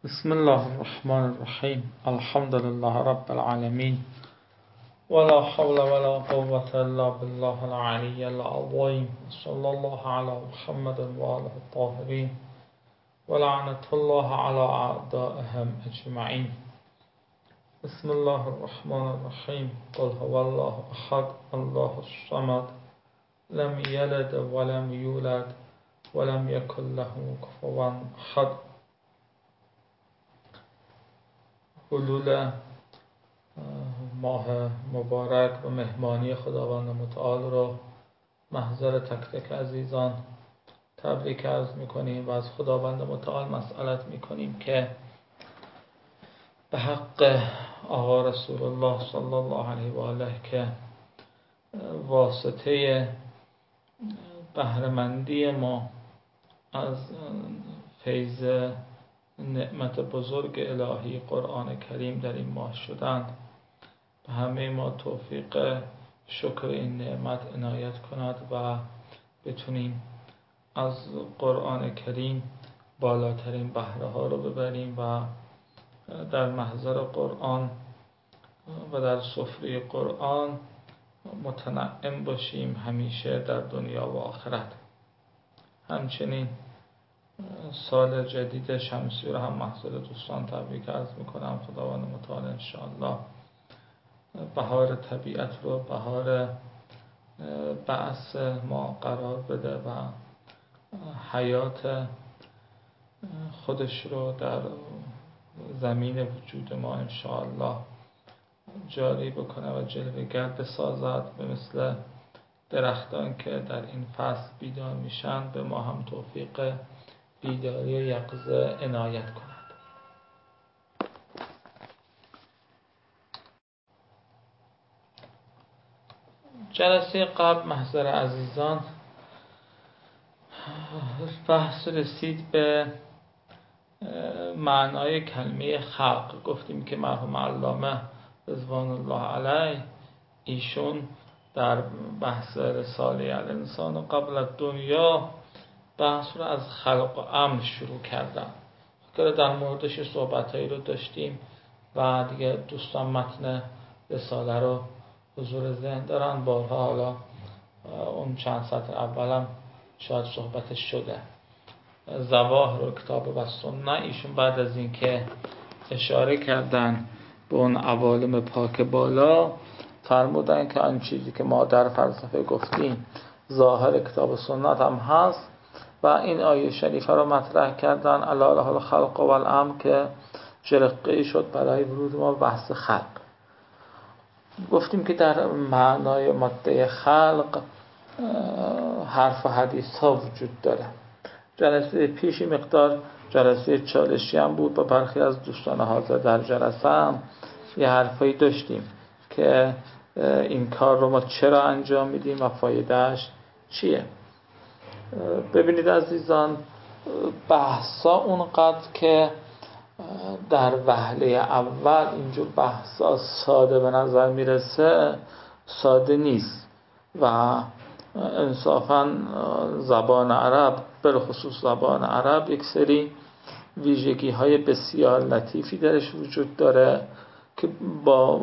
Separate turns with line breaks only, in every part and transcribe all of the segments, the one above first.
بسم الله الرحمن الرحیم. الحمد لله رب العالمین ولا حول ولا قوة الا بالله العلی العظیم. صلی الله علی محمد و آله الطاهرین ولعنة الله علی اعدائهم اجمعین. بسم الله الرحمن الرحیم. قل هو الله احد الله الصمد لم یلد ولم یولد ولم یکن له کفوا احد. حلول ماه مبارک و مهمانی خداوند متعال رو محضر تک تک عزیزان تبریک عرض میکنیم و از خداوند متعال مسئلت میکنیم که به حق آقا رسول الله صلی الله علیه و آله که واسطه بهره‌مندی ما از فیض نعمت بزرگ الهی قرآن کریم در این ماه شدند، به همه ما توفیق شکر این نعمت عنایت کند و بتونیم از قرآن کریم بالاترین بهره ها رو ببریم و در محضر قرآن و در سفره قرآن متنعم باشیم همیشه در دنیا و آخرت. همچنین سال جدید شمسی رو هم محضر دوستان تبریک عرض میکنم. خداوند متعال انشاءالله بهار طبیعت رو بهار بعث ما قرار بده و حیات خودش رو در زمین وجود ما انشاءالله جاری بکنه و جلوه‌گر بسازد، به مثل درختان که در این فصل بیدار میشن به ما هم توفیق بیداری و یقظه عنایت کند. جلسه قبل محضر عزیزان بحث رسید به معنای کلمه خلق. گفتیم که مرحوم علامه رضوان الله علیه ایشون در بحث رساله الانسان قبل الدنیا بحث رو از خلق و امر شروع کردن که در موردش صحبتایی رو داشتیم و دیگه دوستان متن رساله رو حضور ذهن دارن. بارها حالا اون چند سطر اولم شاید صحبتش شده. ظواهر و کتاب و سنت ایشون بعد از این که اشاره کردن به اون عوالم پاک بالا فرمودن که آن چیزی که ما در فلسفه گفتیم ظاهر کتاب و سنت هم هست و این آیه شریفه رو مطرح کردن الا له الخلق و الامر که جرقه‌ای شد برای ورود ما بحث خلق. گفتیم که در معنای ماده خلق حرف و حدیث ها وجود داره. جلسه پیشی مقدار جلسه چالشی هم بود. با برخی از دوستان حاضر در جلسه هم یه حرفایی داشتیم که این کار رو ما چرا انجام میدیم و فایدهش چیه. ببینید عزیزان، بحثا اونقدر که در وهله اول اینجور بحثا ساده به نظر میرسه ساده نیست و انصافا زبان عرب بالخصوص زبان عرب یک سری ویژگی های بسیار لطیفی درش وجود داره که با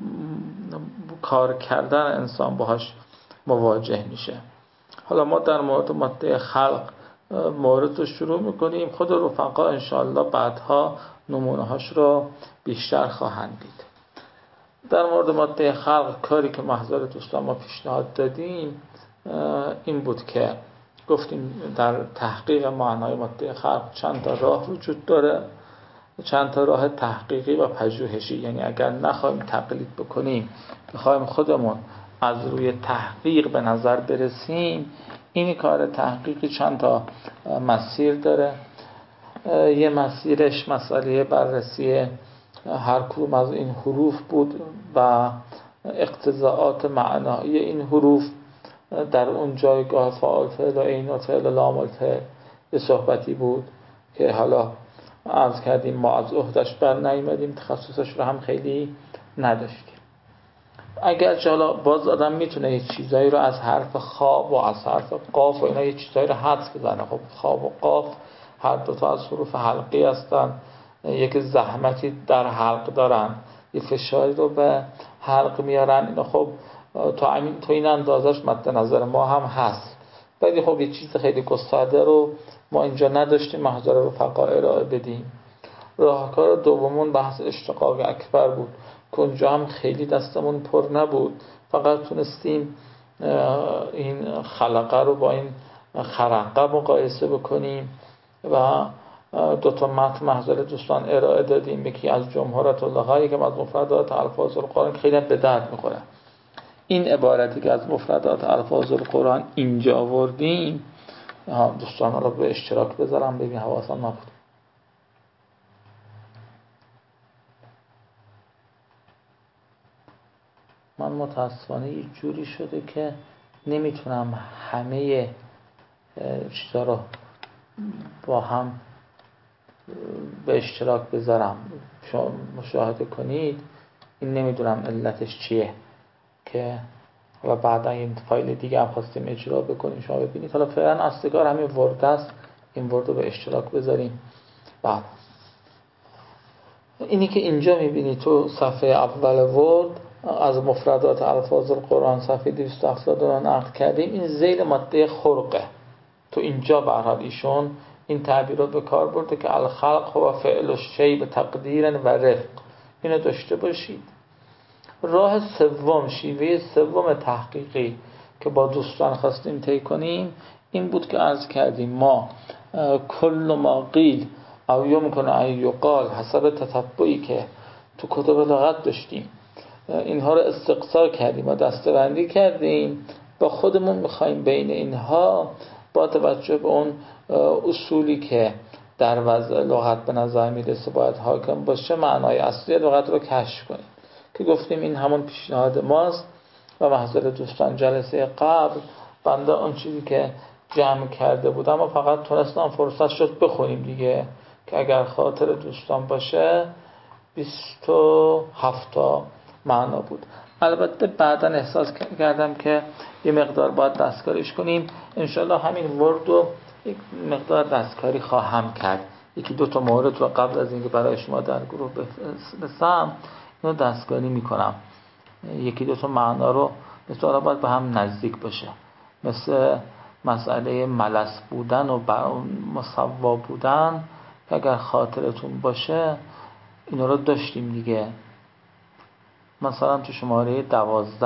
کار کردن انسان باهاش مواجه میشه. حالا ما در مورد ماده خلق مورد رو شروع میکنیم. خود رفقا انشاءالله بعدها نمونه هاش رو بیشتر خواهند دید. در مورد ماده خلق کاری که محضر دوستان ما پیشنهاد دادیم این بود که گفتیم در تحقیق معنای ماده خلق چند تا راه وجود داره، چند تا راه تحقیقی و پژوهشی. یعنی اگر نخواهیم تقلید بکنیم، بخوایم خودمون از روی تحقیق به نظر برسیم، این کار تحقیقی چند تا مسیر داره. یه مسیرش مسئله بررسی هر کدوم از این حروف بود و اقتضاعات معنایی این حروف در اون جایگاه فاعل فعل و عین و فعل لام الفعل یه صحبتی بود که حالا عرض کردیم ما از عهدش بر نیامدیم، تخصصش رو هم خیلی نداشتیم. اگرچه حالا باز آدم میتونه یه چیزایی رو از حرف خا و از حرف قاف و اینا یه چیزایی رو حدس بزنه. خب خا و قاف هر دو تا از حروف حلقی هستن یک زحمتی در حلق دارن، یه فشاری رو به حلق میارن، اینو خب تو این اندازش مد نظر ما هم هست، ولی خب یه چیز خیلی گسترده رو ما اینجا نداشتیم، محضر رفقا ارائه بدیم. راهکار دومون بحث اشتقاق اکبر بود که اونجا هم خیلی دستمون پر نبود، فقط تونستیم این خلقه رو با این خرقه مقایسه بکنیم و دو تا متن محضر دوستان ارائه دادیم، یکی از جمهورات اللغه، یکی از مفردات الفاظ القرآن که خیلی به درد میخوره. این عبارتی که از مفردات الفاظ القرآن اینجا آوردیم، دوستان رو به اشتراک بذارم، ببین حواسم نبود. من متاسفانه یه جوری شده که نمیتونم همه چیزا رو با هم به اشتراک بذارم. شما مشاهده کنید، این نمیدونم علتش چیه که و بعدا این فایل دیگه هم خواستیم اجرا بکنیم شما ببینید. حالا فعلا اصلگار همین ورد است، این ورد رو به اشتراک بذاریم. بعد اینی که اینجا میبینید تو صفحه اول ورد از مفردات الفاظ القرآن صفحه 270 نقل کردیم، این ذیل ماده خرقه. تو اینجا به هر حال ایشون این تعبیر رو به کار برده که الخلق هو فعل الشیء به تقدیر و رفق. اینو داشته باشید. راه سوم، شیوه سوم تحقیقی که با دوستان خواستیم طی کنیم این بود که عرض کردیم ما کل ما قیل او یمکن ان یقال حسب تتبعی که تو کتب لغت داشتیم اینها رو استقصا کردیم و دسته‌بندی کردیم، با خودمون میخوایم بین اینها با توجه به اون اصولی که در وضع لغت به نظر میرسه باید حاکم باشه معنای اصلی لغت رو کشف کنیم که گفتیم این همون پیشنهاد ماست و محضر دوستان جلسه قبل بنده اون چیزی که جمع کرده بودم و فقط تونستم فرصت شد بخونیم دیگه که اگر خاطر دوستان باشه 27 تا معنا بود. البته بعدا احساس کردم که یه مقدار باید دستکاریش کنیم، انشالله همین ورد رو یک مقدار دستکاری خواهم کرد. یکی دو تا مورد رو قبل از اینکه برای شما در گروه بفرستم اینو دستکاری میکنم. یکی دو تا معنا رو مثلا باید به هم نزدیک باشه، مثل مسئله ملس بودن و مصوا بودن که اگر خاطرتون باشه اینا رو داشتیم دیگه. مثلا تو شماره 12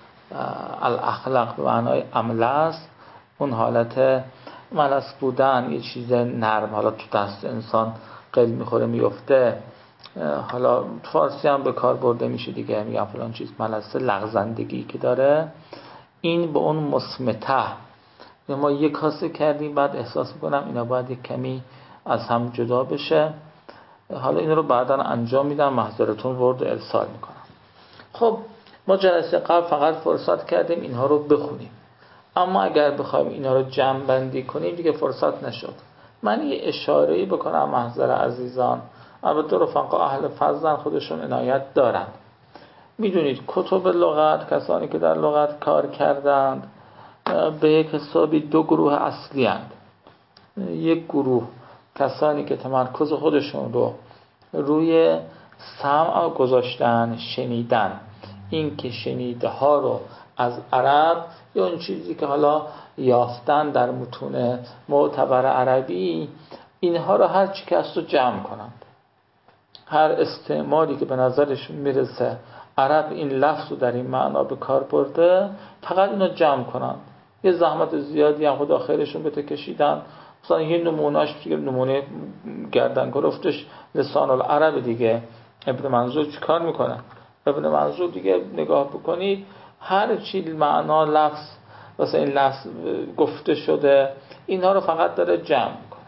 الاخلاق به معنای املس، اون حالت ملس بودن یه چیز نرم، حالا تو دست انسان قل میخوره میفته، حالا فارسی هم به کار برده میشه دیگه، میگم فلان چیز ملسه لغزندگی که داره، این به اون مسمته ما یک کاسه کردیم، بعد احساس میکنم اینا باید یک کمی از هم جدا بشه. حالا این رو بعدا انجام میدم، محضرتون ورد ارسال میکنم. خب ما جلسه قبل فقط فرصت کردیم اینها رو بخونیم، اما اگر بخوایم اینها رو جمع بندی کنیم دیگه فرصت نشد. من یه اشاره‌ای بکنم محضر عزیزان، البته رفقا اهل فضل خودشون عنایت دارن. میدونید کتب لغت، کسانی که در لغت کار کردند به یک حسابی دو گروه اصلی هستند. یک گروه کسانی که تمرکز خودشون رو روی سمع گذاشتن، شنیدن، این که شنیده ها رو از عرب یا اون چیزی که حالا یافتن در متون معتبر عربی، اینها رو هر چی که هست رو جمع کنند. هر استعمالی که به نظرشون میرسه عرب این لفظ رو در این معنا به کار برده، فقط اینو جمع کنند. یه زحمت زیادی هم خدا خیرشون بده کشیدن. مثلا یه نمونهش دیگه، نمونه گردن گرفتش لسان العرب دیگه، ابن منظور چی کار میکنه؟ ابن منظور دیگه نگاه بکنید هر چی معنا لفظ واسه این لفظ گفته شده اینها رو فقط داره جمع میکنه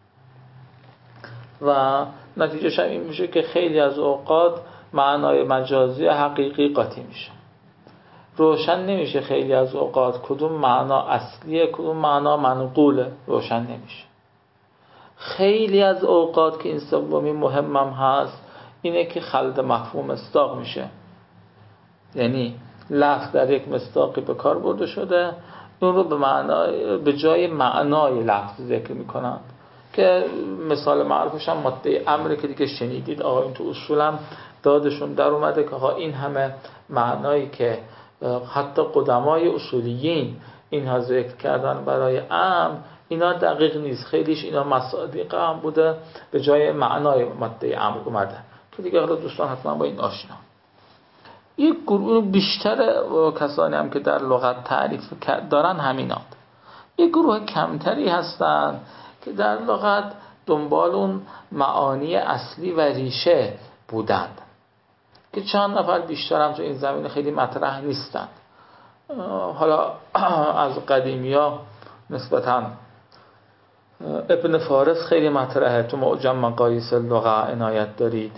و نتیجهش هم این میشه که خیلی از اوقات معنای مجازی حقیقی قاطی میشه، روشن نمیشه. خیلی از اوقات کدوم معنا اصلیه کدوم معنا منقوله روشن نمیشه. خیلی از اوقات که این سومی مهمم هست اینه که خلط مفهوم مصداق میشه، یعنی لفظ در یک مصداقی به کار برده شده، اون رو به جای معنای لفظ ذکر میکنن که مثال معروفش هم ماده امر که دیگه شنیدید آقایون تو اصولم دادشون در اومده که این همه معنایی که حتی قدمای اصولیین اینها ذکر کردن برای امر، اینا دقیق نیست، خیلیش اینا مصادیق هم بوده به جای معنای ماده امر اومده که دیگه حالا دوستان حتما با این آشنا. یک گروه بیشتر کسانی هم که در لغت تعریف دارن همینات. یک گروه کمتری هستن که در لغت دنبال اون معانی اصلی و ریشه بودند که چند نفر بیشتر هم تو این زمینه خیلی مطرح نیستند. حالا از قدیمیا نسبتاً ابن فارس خیلی مطرحه، تو معجم مقاییس اللغه عنایت دارید.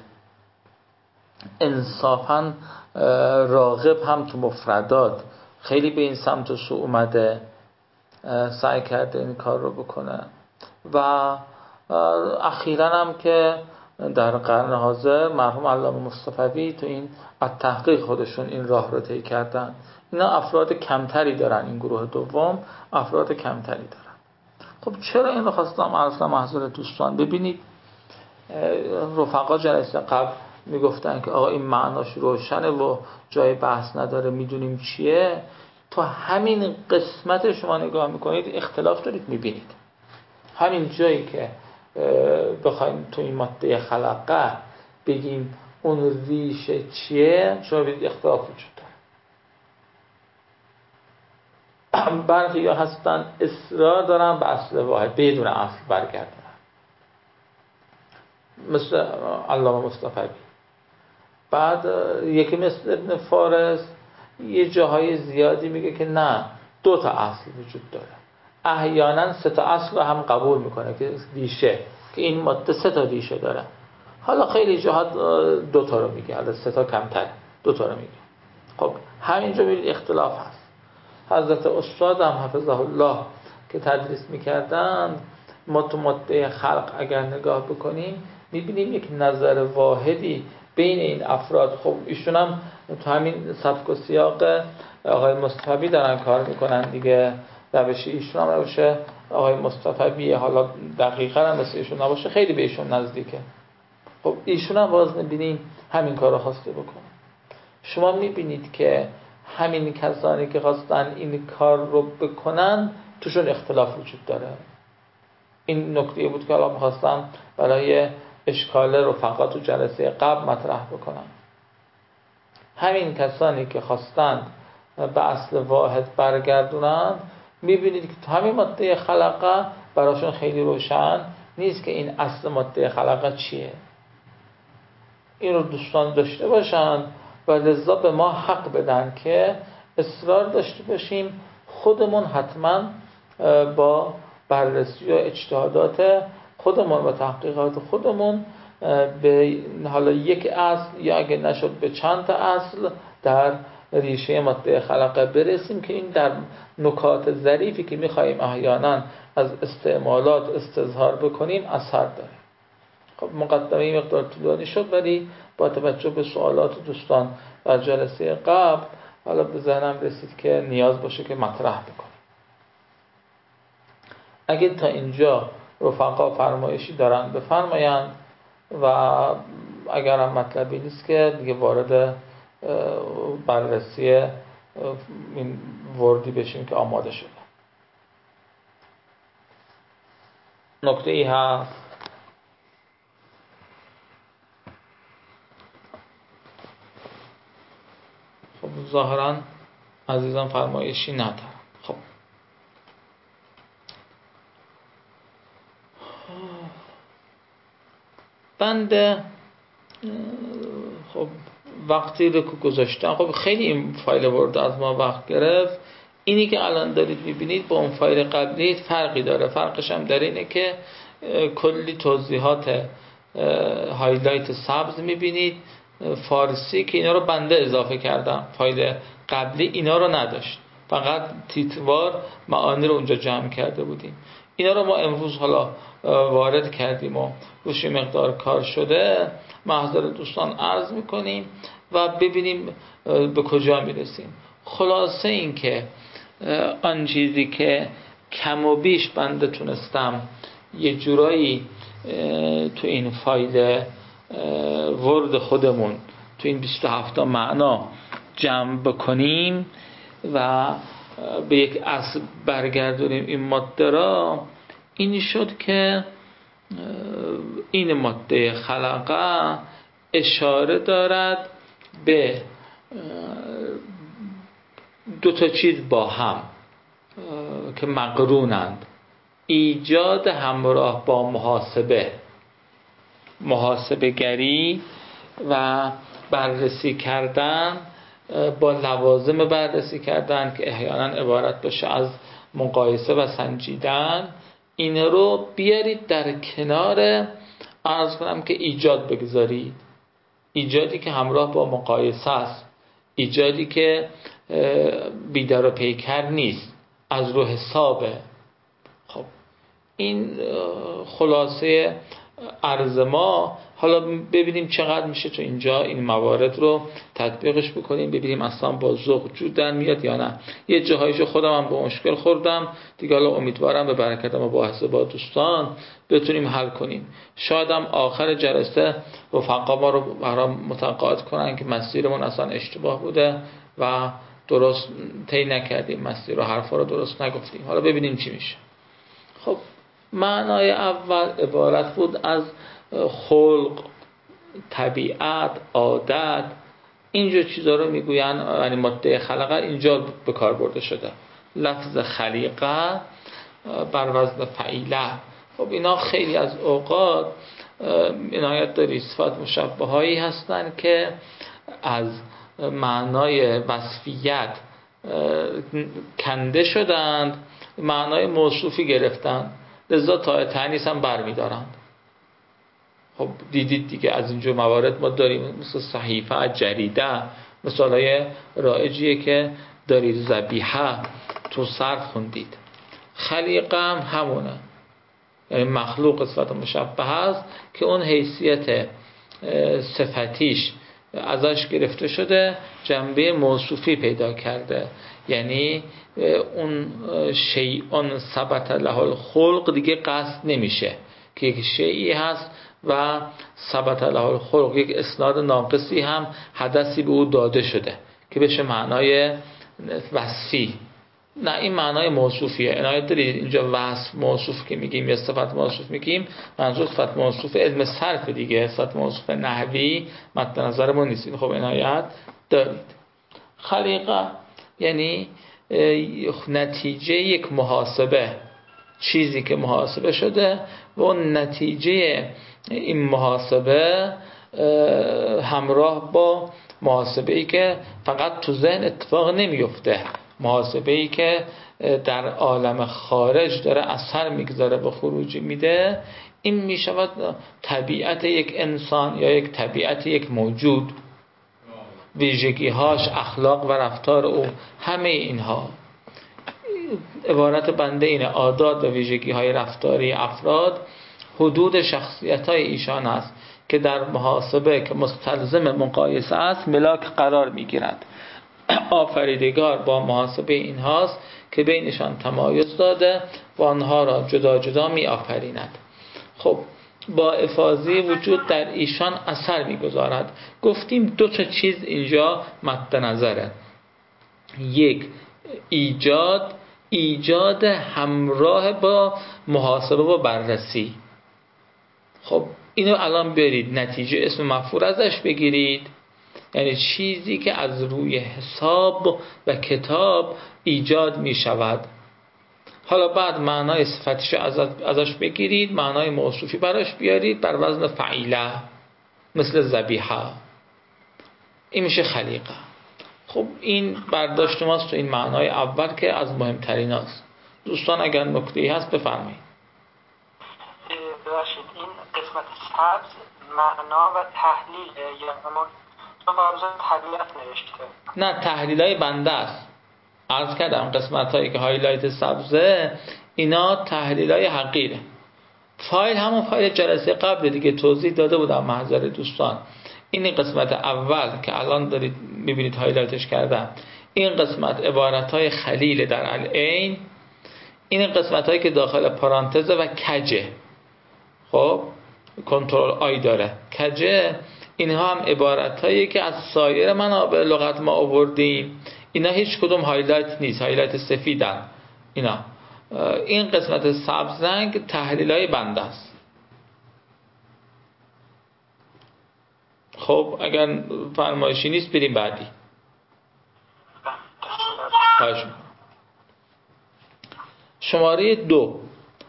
انصافاً راغب هم تو مفردات خیلی به این سمت و سو اومده، سعی کرده این کار رو بکنه. و اخیراً هم که در قرن حاضر مرحوم علامه مصطفوی تو این التحقیق خودشون این راه رو طی کردن. اینا افراد کمتری دارن، این گروه دوم افراد کمتری دارن. خب چرا این رو خواستم عرض کنم حضرت دوستان؟ ببینید رفقا جلسه قبل میگفتن که آقا این معناش روشنه و جای بحث نداره، میدونیم چیه. تو همین قسمت شما نگاه میکنید اختلاف دارید میبینید. همین جایی که بخوایم تو این ماده خلقه بگیم اون ریشه چیه، شما ببینید اختلاف وجود داره. برخی ها هستن اصرار دارن به اصل واحد بدون اصل برگردن، مثل علامه مصطفوی. بعد یکی مثل ابن فارس یه جاهای زیادی میگه که نه، 2 تا اصل وجود داره. احیانا 3 تا اصل رو هم قبول میکنه که ریشه، که این ماده 3 تا ریشه داره. حالا خیلی جاها 2 تا رو میگه، حالا 3 تا کمتر، 2 تا رو میگه. خب همینجا میبینید اختلاف هست. حضرت استاد هم حفظه الله که تدریس میکردن، ما تو ماده خلق اگر نگاه بکنیم میبینیم یک نظر واحدی بین این افراد. خب ایشون هم تو همین سبک و سیاق آقای مصطفی دارن کار میکنن دیگه، روش ایشون هم روش آقای مصطفی، حالا دقیقا هم مثل ایشون نباشه خیلی به ایشون نزدیکه. خب ایشون هم باز میبینیم همین کار رو خواسته بکنه. شما میبینید که همین کسانی که خواستن این کار رو بکنن توشون اختلاف وجود داره. این نکته بود که الان میخواستم برای اشکال رفقا تو جلسه قبل مطرح بکنم. همین کسانی که خواستند به اصل واحد برگردونند، میبینید که تو همین ماده خلقه براشون خیلی روشن نیست که این اصل ماده خلقه چیه. این رو دوستان داشته باشند و لذا به ما حق بدن که اصرار داشته باشیم خودمون حتما با بررسی و اجتهادات خودمون و تحقیقات خودمون به حالا یک اصل یا اگه نشد به چند تا اصل در ریشه ماده خلقه برسیم که این در نکات ظریفی که می‌خوایم احیانا از استعمالات استظهار بکنیم اثر داره. خب مقدمه مقدار طولانی شد، ولی با توجه به سوالات دوستان در جلسه قبل حالا به ذهنم رسید که نیاز باشه که مطرح بکنیم. اگه تا اینجا رفقا فرمایشی دارن بفرمایند و اگر هم مطلبی نیست که دیگه وارد بررسی این وردی بشیم که آماده شده. نکته ای هست؟ خب ظاهرا عزیزان فرمایشی ندارم. خب بنده خب وقتی رو که گذاشتم، خب خیلی این فایل ورد از ما وقت گرفت. اینی که الان دارید میبینید با اون فایل قبلی فرقی داره. فرقش هم در اینه که کلی توضیحات هایلایت سبز میبینید فارسی که اینا رو بنده اضافه کردم. فایل قبلی اینا رو نداشت، فقط تیتروار معانی رو اونجا جمع کرده بودیم. اینا رو ما امروز حالا وارد کردیم و روش مقدار کار شده. محضر دوستان عرض میکنیم و ببینیم به کجا میرسیم. خلاصه این که آن چیزی که کم و بیش بنده تونستم یه جورایی تو این فایل ورد خودمون تو این 27 معنا جمع بکنیم و به یک اصل برگردونیم این ماده را، این شد که این ماده خلقه اشاره دارد به دو تا چیز با هم که مقرونند: ایجاد همراه با محاسبه گری و بررسی کردن با لوازم بررسی کردن که احیانا عبارت باشه از مقایسه و سنجیدن. این رو بیارید در کنار، عرض کنم که ایجاد بگذارید، ایجادی که همراه با مقایسه است، ایجادی که بیدار و پیکر نیست، از رو حسابه. خب این خلاصه عرض ما. حالا ببینیم چقدر میشه تو اینجا این موارد رو تطبیقش بکنیم، ببینیم اصلا با ذوق جور در میاد یا نه. یه جاهایشو خودم هم با مشکل خوردم دیگه، حالا امیدوارم به برکت ما مباحثه با دوستان بتونیم حل کنیم. شاید هم آخر جلسه رفقا ما رو برام متقاعد کنن که مسیرمون اصلا اشتباه بوده و درست طی نکردیم مسیر رو، حرفا رو درست نگفتیم. حالا ببینیم چی میشه. خب معنای اول عبارت بود از خلق، طبیعت، عادت، اینجور چیزا رو میگوین. یعنی ماده خلقه اینجا به کار برده شده. لفظ خلیقه بر وزن فعیله. خب اینا خیلی از اوقات عنایت داری صفات مشبه هایی هستن که از معنای وصفیت کنده شدند، معنای موصوفی گرفتن، لذا تا تأنیث هم برمیدارند. خب دیدید دیگه از اینجور موارد ما داریم، مثل صحیفه، جریده، مثالای رایجیه که دارید. ذبیحه تو صرف خوندید. خلیقه هم همونه، یعنی مخلوق صفت مشبه هست که اون حیثیت صفتیش ازش گرفته شده، جنبه موصوفی پیدا کرده. یعنی اون شیء ثبت له الخلق دیگه قصد نمیشه که یک شیئی هست و ثبت له الخلق، یک اسناد ناقصی هم حدثی به او داده شده که بشه معنای وصفی. نه، این معنای موصوفیه. عنایت دارید اینجا وصف موصوف که میگیم یا صفت موصوف میگیم، منظور صفت موصوف علم صرف دیگه، صفت موصوف نحوی مد نظرمون نیست. خب عنایت دارید. خلیقه یعنی نتیجه یک محاسبه، چیزی که محاسبه شده و نتیجه این محاسبه همراه با محاسبه‌ای که فقط تو ذهن اتفاق نمیفته، محاسبه‌ای که در عالم خارج داره اثر میگذاره و خروجی میده. این میشود طبیعت یک انسان یا یک طبیعت یک موجود، ویژگی‌هاش، اخلاق و رفتار او، همه اینها. عبارت بنده اینه: عادات و ویژگی‌های رفتاری افراد حدود شخصیت‌های ایشان است که در محاسبه که مستلزم مقایسه است ملاک قرار می‌گیرد. آفریدگار با محاسبه اینهاست که بینشان تمایز داده و آنها را جدا جدا می‌آفریند. خب با افاضه وجود در ایشان اثر می‌گذارد. گفتیم دو تا چیز اینجا مد نظره: یک، ایجاد همراه با محاسبه و بررسی. خب اینو الان برید نتیجه اسم مفعول ازش بگیرید، یعنی چیزی که از روی حساب و کتاب ایجاد می شود. حالا بعد معنای صفتش ازش بگیرید، معنای موصوفی براش بیارید بر وزن فعیله، مثل ذبیحه. این میشه خلیقه. خب این برداشت ماست تو این معنای اول که از مهمترین هست. دوستان اگر نکته‌ای هست بفرمایید.
ببخشید، این قسمت سبز معنا و تحلیل یا اما طبیعت نوشته؟
نه، تحلیلای بنده است. عرض کردم قسمت هایی که هایلایت سبزه اینا تحلیلای حقیره. فایل همون فایل جلسه قبل دیگه توضیح داده بودم محضر دوستان. این قسمت اول که الان دارید میبینید هایلایتش کردم، این قسمت عبارتهای خلیل در العین، این قسمت هایی که داخل پارانتزه و کجه. خب کنترل آی داره. کجه اینها هم عبارتایی که از سایر منابع لغت ما آوردیم. اینا هیچ کدوم هایلایت نیست، هایلایت سفیدن اینا. این قسمت سبز رنگ تحلیلای بنده است. خب اگر فرمایشی نیست بریم بعدی. شماره 2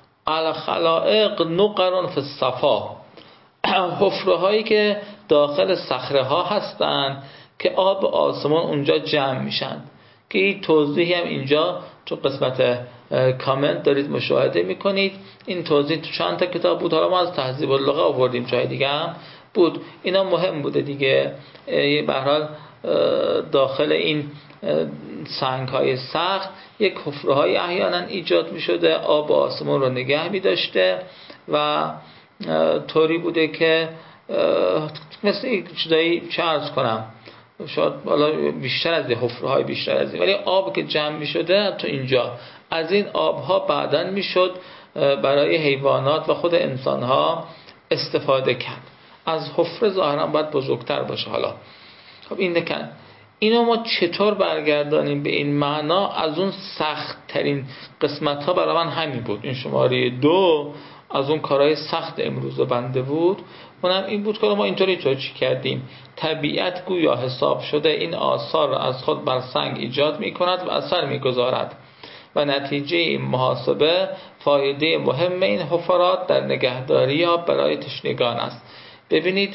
الخلائق نقر فی الصفا، حفره هایی که داخل صخره ها هستن که آب آسمان اونجا جمع میشن، که این توضیحی هم اینجا تو قسمت کامنت دارید مشاهده میکنید. این توضیح تو چند تا کتاب بود، حالا ما از تهذیب اللغه آوردیم، جای دیگه هم بود. اینا مهم بوده دیگه. به هر حال داخل این سنگ های سخت یک حفره های احیانا ایجاد می شده، آب آسمان رو نگه می داشته و طوری بوده که مثل یک چیزایی چه عرض کنم، شاید حالا بیشتر از حفره های بیشتر از این، ولی آب که جمع می شده تو اینجا، از این آب ها بعداً می شد برای حیوانات و خود انسان ها استفاده کرد. از حفره ظاهرا باید بزرگتر باشه. حالا خب این دکن اینو ما چطور برگردانیم به این معنا؟ از اون سخت ترین قسمت ها برای من همین بود. این شماره 2 از اون کارهای سخت امروز بنده بود. اونم این بود که ما اینطوری چی کردیم. طبیعت گویا حساب شده این آثار را از خود بر سنگ ایجاد می کند و اثر می گذارد و نتیجه این محاسبه فایده مهم این حفرات در نگهداری یا برای تشنگان است. ببینید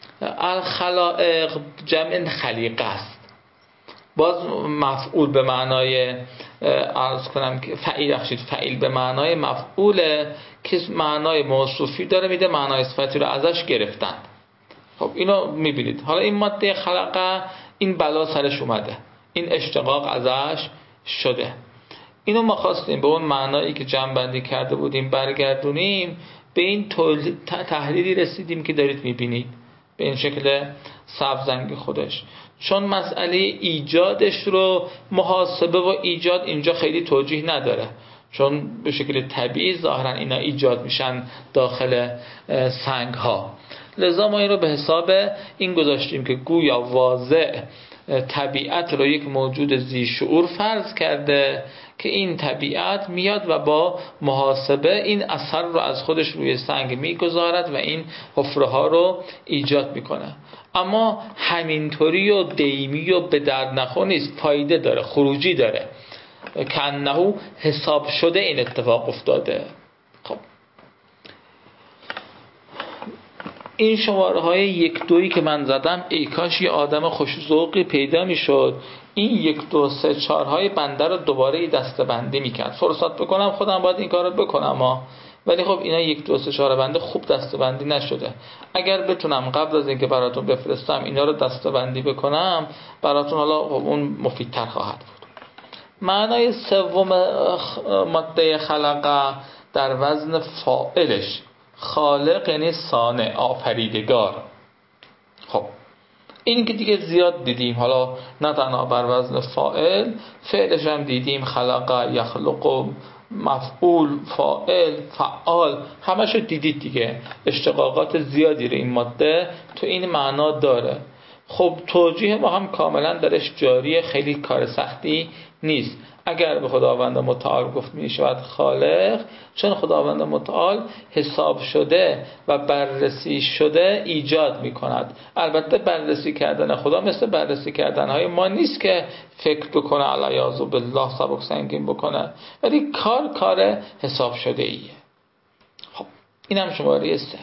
الخلائق جمع خلیقه است، باز مفعول به معنای عرض کنم که فعیل به معنای مفعوله که معنای موصوفی داره میده، معنای صفتی رو ازش گرفتن. خب اینو میبینید. حالا این ماده خلقه، این بلا سرش اومده، این اشتقاق ازش شده. اینو ما خواستیم به اون معنایی که جمع بندی کرده بودیم برگردونیم. به این تحلیلی رسیدیم که دارید میبینید به این شکل سبزنگ خودش. چون مسئله ایجادش رو محاسبه و ایجاد اینجا خیلی توجیه نداره، چون به شکل طبیعی ظاهرا اینا ایجاد میشن داخل سنگ ها. لذا ما این رو به حساب این گذاشتیم که گویا واضع طبیعت رو یک موجود ذی شعور فرض کرده که این طبیعت میاد و با محاسبه این اثر رو از خودش روی سنگ میگذارد و این حفره ها رو ایجاد میکنه. اما همینطوری و دیمی و به درد نخور نیست، فایده داره، خروجی داره. کانه حساب شده این اتفاق افتاده. خب این شماره های 1-2 که من زدم، ای کاش یه آدم خوش‌ذوقی پیدا میشد این 1 2 3 4 های بنده رو دوباره دسته‌بندی میکرد. فرصت بکنم خودم باید این کارو بکنم ولی خب اینا 1 2 3 4 بنده خوب دسته‌بندی نشده. اگر بتونم قبل از اینکه براتون بفرستم اینا رو دسته‌بندی بکنم براتون، حالا اون مفیدتر خواهد بود. معنای سوم ماده خلقه در وزن فاعلش، خالق یعنی صانع، آفریدگار. خب این که دیگه زیاد دیدیم، حالا نه تنها بر وزن فاعل، فعلش هم دیدیم، خلق، یخلق، مفعول، فاعل، فعال، همشو دیدید دیگه. اشتقاقات زیادی رو این ماده تو این معنا داره. خب توجیه ما هم کاملا درش جاریه، خیلی کار سختی نیست. اگر به خداوند متعال گفت می شود خالق، چون خداوند متعال حساب شده و بررسی شده ایجاد می کند. البته بررسی کردن خدا مثل بررسی کردن های ما نیست که فکر بکنه علیاذ بالله سبک سنگین بکنه، ولی کار حساب شده ایه. خب اینم شماره 3.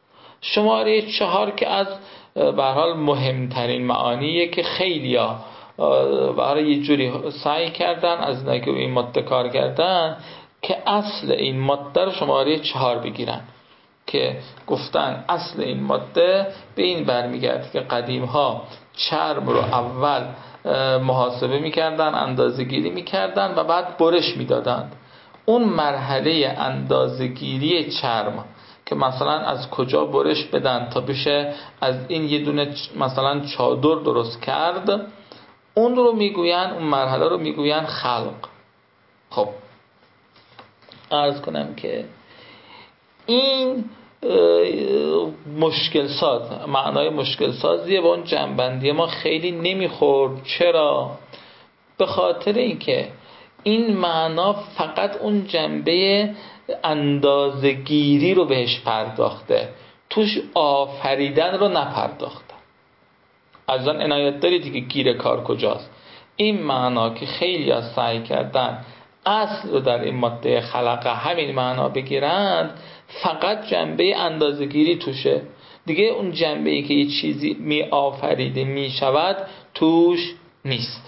شماره 4 که از به هر حال مهمترین معانیه که خیلیا برای یه جوری سعی کردن از اینایی که این ماده کار کردن که اصل این ماده رو شماره 4 بگیرن، که گفتن اصل این ماده به این برمیگرد که قدیم ها چرم رو اول محاسبه میکردن، اندازه گیری میکردن و بعد برش میدادن. اون مرحله اندازه گیری چرم که مثلا از کجا برش بدن تا بشه از این یه دونه مثلا چادر درست کرد، اون رو میگوین، اون مرحله رو میگوین خلق. خب عرض کنم که این مشکل ساز، معنای مشکل سازیه با اون جنبندی ما خیلی نمیخورد. چرا؟ به خاطر اینکه این معنا فقط اون جنبه اندازه‌گیری رو بهش پرداخته، توش آفریدن رو نپرداخته. از آن عنایت دارید که گیر کار کجاست. این معنا که خیلی از سعی کردن اصل رو در این ماده خلقه همین معنا بگیرند، فقط جنبه اندازه‌گیری توشه، دیگه اون جنبه‌ای که یه چیزی می آفریده می شود توش نیست.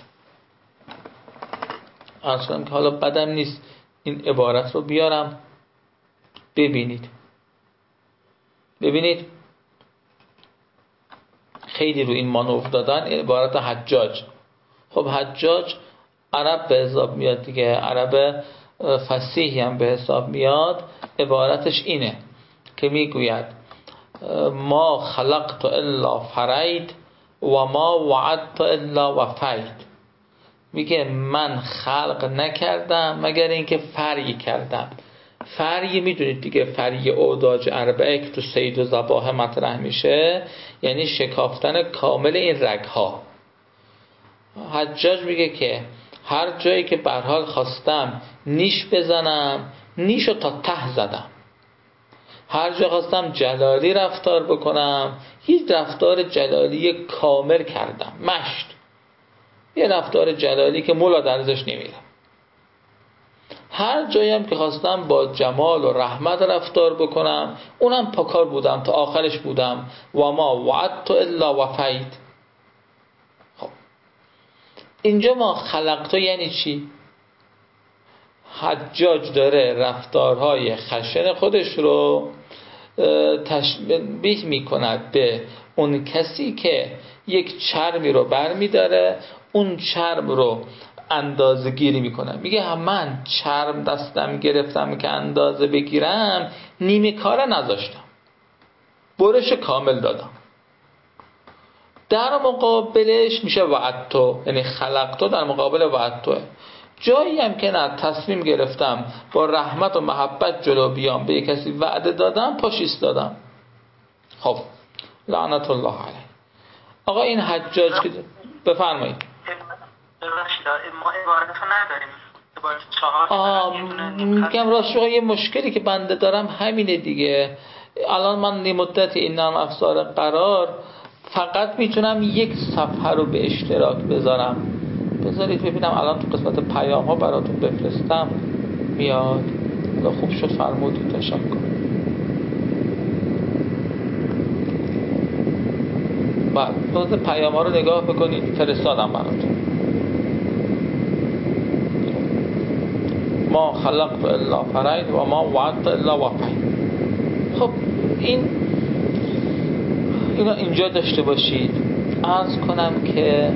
اصلا که حالا بدم نیست این عبارت رو بیارم ببینید خیلی رو این مانور دادن. عبارت حجاج، خب حجاج عرب به حساب میاد دیگه، عرب فصیحی هم به حساب میاد. عبارتش اینه که میگوید ما خلقت الا فرید و ما وعدت الا وفید. میگه من خلق نکردم مگر اینکه فرعی کردم. فرعی میدونید دیگه، فرعی اوداج اربعه که تو صید و ذبائح مطرح میشه، یعنی شکافتن کامل این رگها. حجاج میگه که هر جایی که به هر حال خواستم نیش بزنم، نیشو تا ته زدم. هر جا خواستم جلالی رفتار بکنم، هیچ رفتار جلالی کامل کردم. مشت یه رفتار جلالی که مولا درزش نمیره. هر جایی هم که خواستم با جمال و رحمت رفتار بکنم، اونم پاکار بودم، تا آخرش بودم. و ما وعدت الا وفید. خب اینجا ما خلقتو یعنی چی؟ حجاج داره رفتارهای خشن خودش رو تشبیه میکند به اون کسی که یک چرمی رو بر میداره، اون چرم رو اندازه گیری میکنه. میگه من چرم دستم گرفتم که اندازه بگیرم، نیمه کاره نذاشتم، برش کامل دادم. در مقابلش میشه وعدتو، یعنی خلقتو در مقابل وعدتوه. جایی هم که نه تصمیم گرفتم با رحمت و محبت جلو بیام، به کسی وعده دادم، پاش ایستادم. خب لعنت الله علیه. آقا این حجاج که بفرمایید.
ما عبارتو نداریم،
میگم راست یه مشکلی که بنده دارم همینه دیگه. الان من مدت این نرم افزار قرار فقط میتونم یک صفحه رو به اشتراک بذارم. بذارید ببینم الان تو قسمت پیام ها براتون بفرستم میاد. خوب شد فرمودید، تشکر. بعد پیام ها رو نگاه بکنید، فرستادم براتون. ما خلقت الا فرید و ما وعدت الا وفید. خب اینو اینجا داشته باشید. عرض کنم که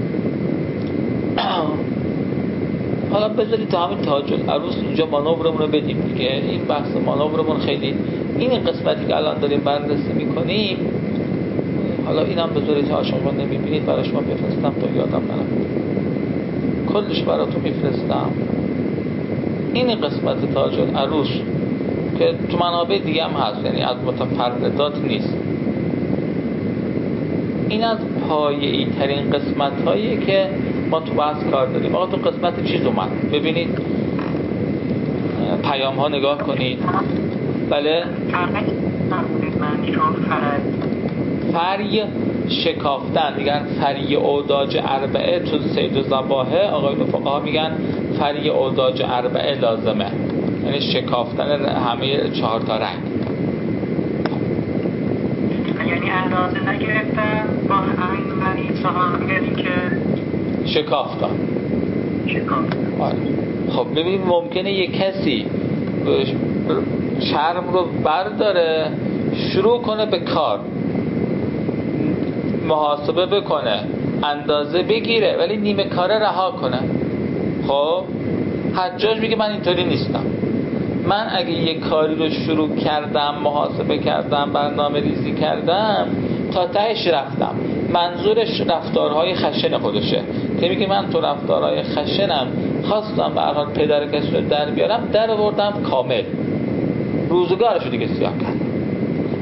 حالا بذارید تا همین تاج العروس اینجا مانورمون رو بدیم دیگه. این بحث مانورمون خیلی، این قسمتی که الان داریم بررسی میکنیم، حالا اینم بذارید تا شما نمیبینید برای شما بفرستم تا یادم نره، کلش براتون میفرستم. این قسمت تاج العروس که تو منابع دیگه هم هست، یعنی از متفردات نیست. این از پایه‌ای ترین قسمت هایی که ما تو بحث کار داریم. آقا تو قسمت چیز اومد، ببینید پیام ها نگاه کنید. بله، فری شکافتن، میگن فری اوداج اربعه تو صید و ذبائح. آقایون فقها میگن فری اوداج اربعه لازمه، یعنی شکافتن همه 4 تا رنگ.
یعنی اندازه نگرفتن با همین معنی صحابیگری که
شکافتن. آره. خب ببین ممکنه یک کسی چرم رو برداره، شروع کنه به کار، محاسبه بکنه، اندازه بگیره، ولی نیمه کاره رها کنه. خب حجاج میگه من اینطوری نیستم. من اگه یک کاری رو شروع کردم، محاسبه کردم، برنامه ریزی کردم، تا تهش رفتم. منظورش رفتارهای خشن خودشه که میگه من تو رفتارهای خشنم خواستم به هر حال پدر کسی رو در بیارم، در آوردم کامل، روزگارشو دیگه سیاه کردم.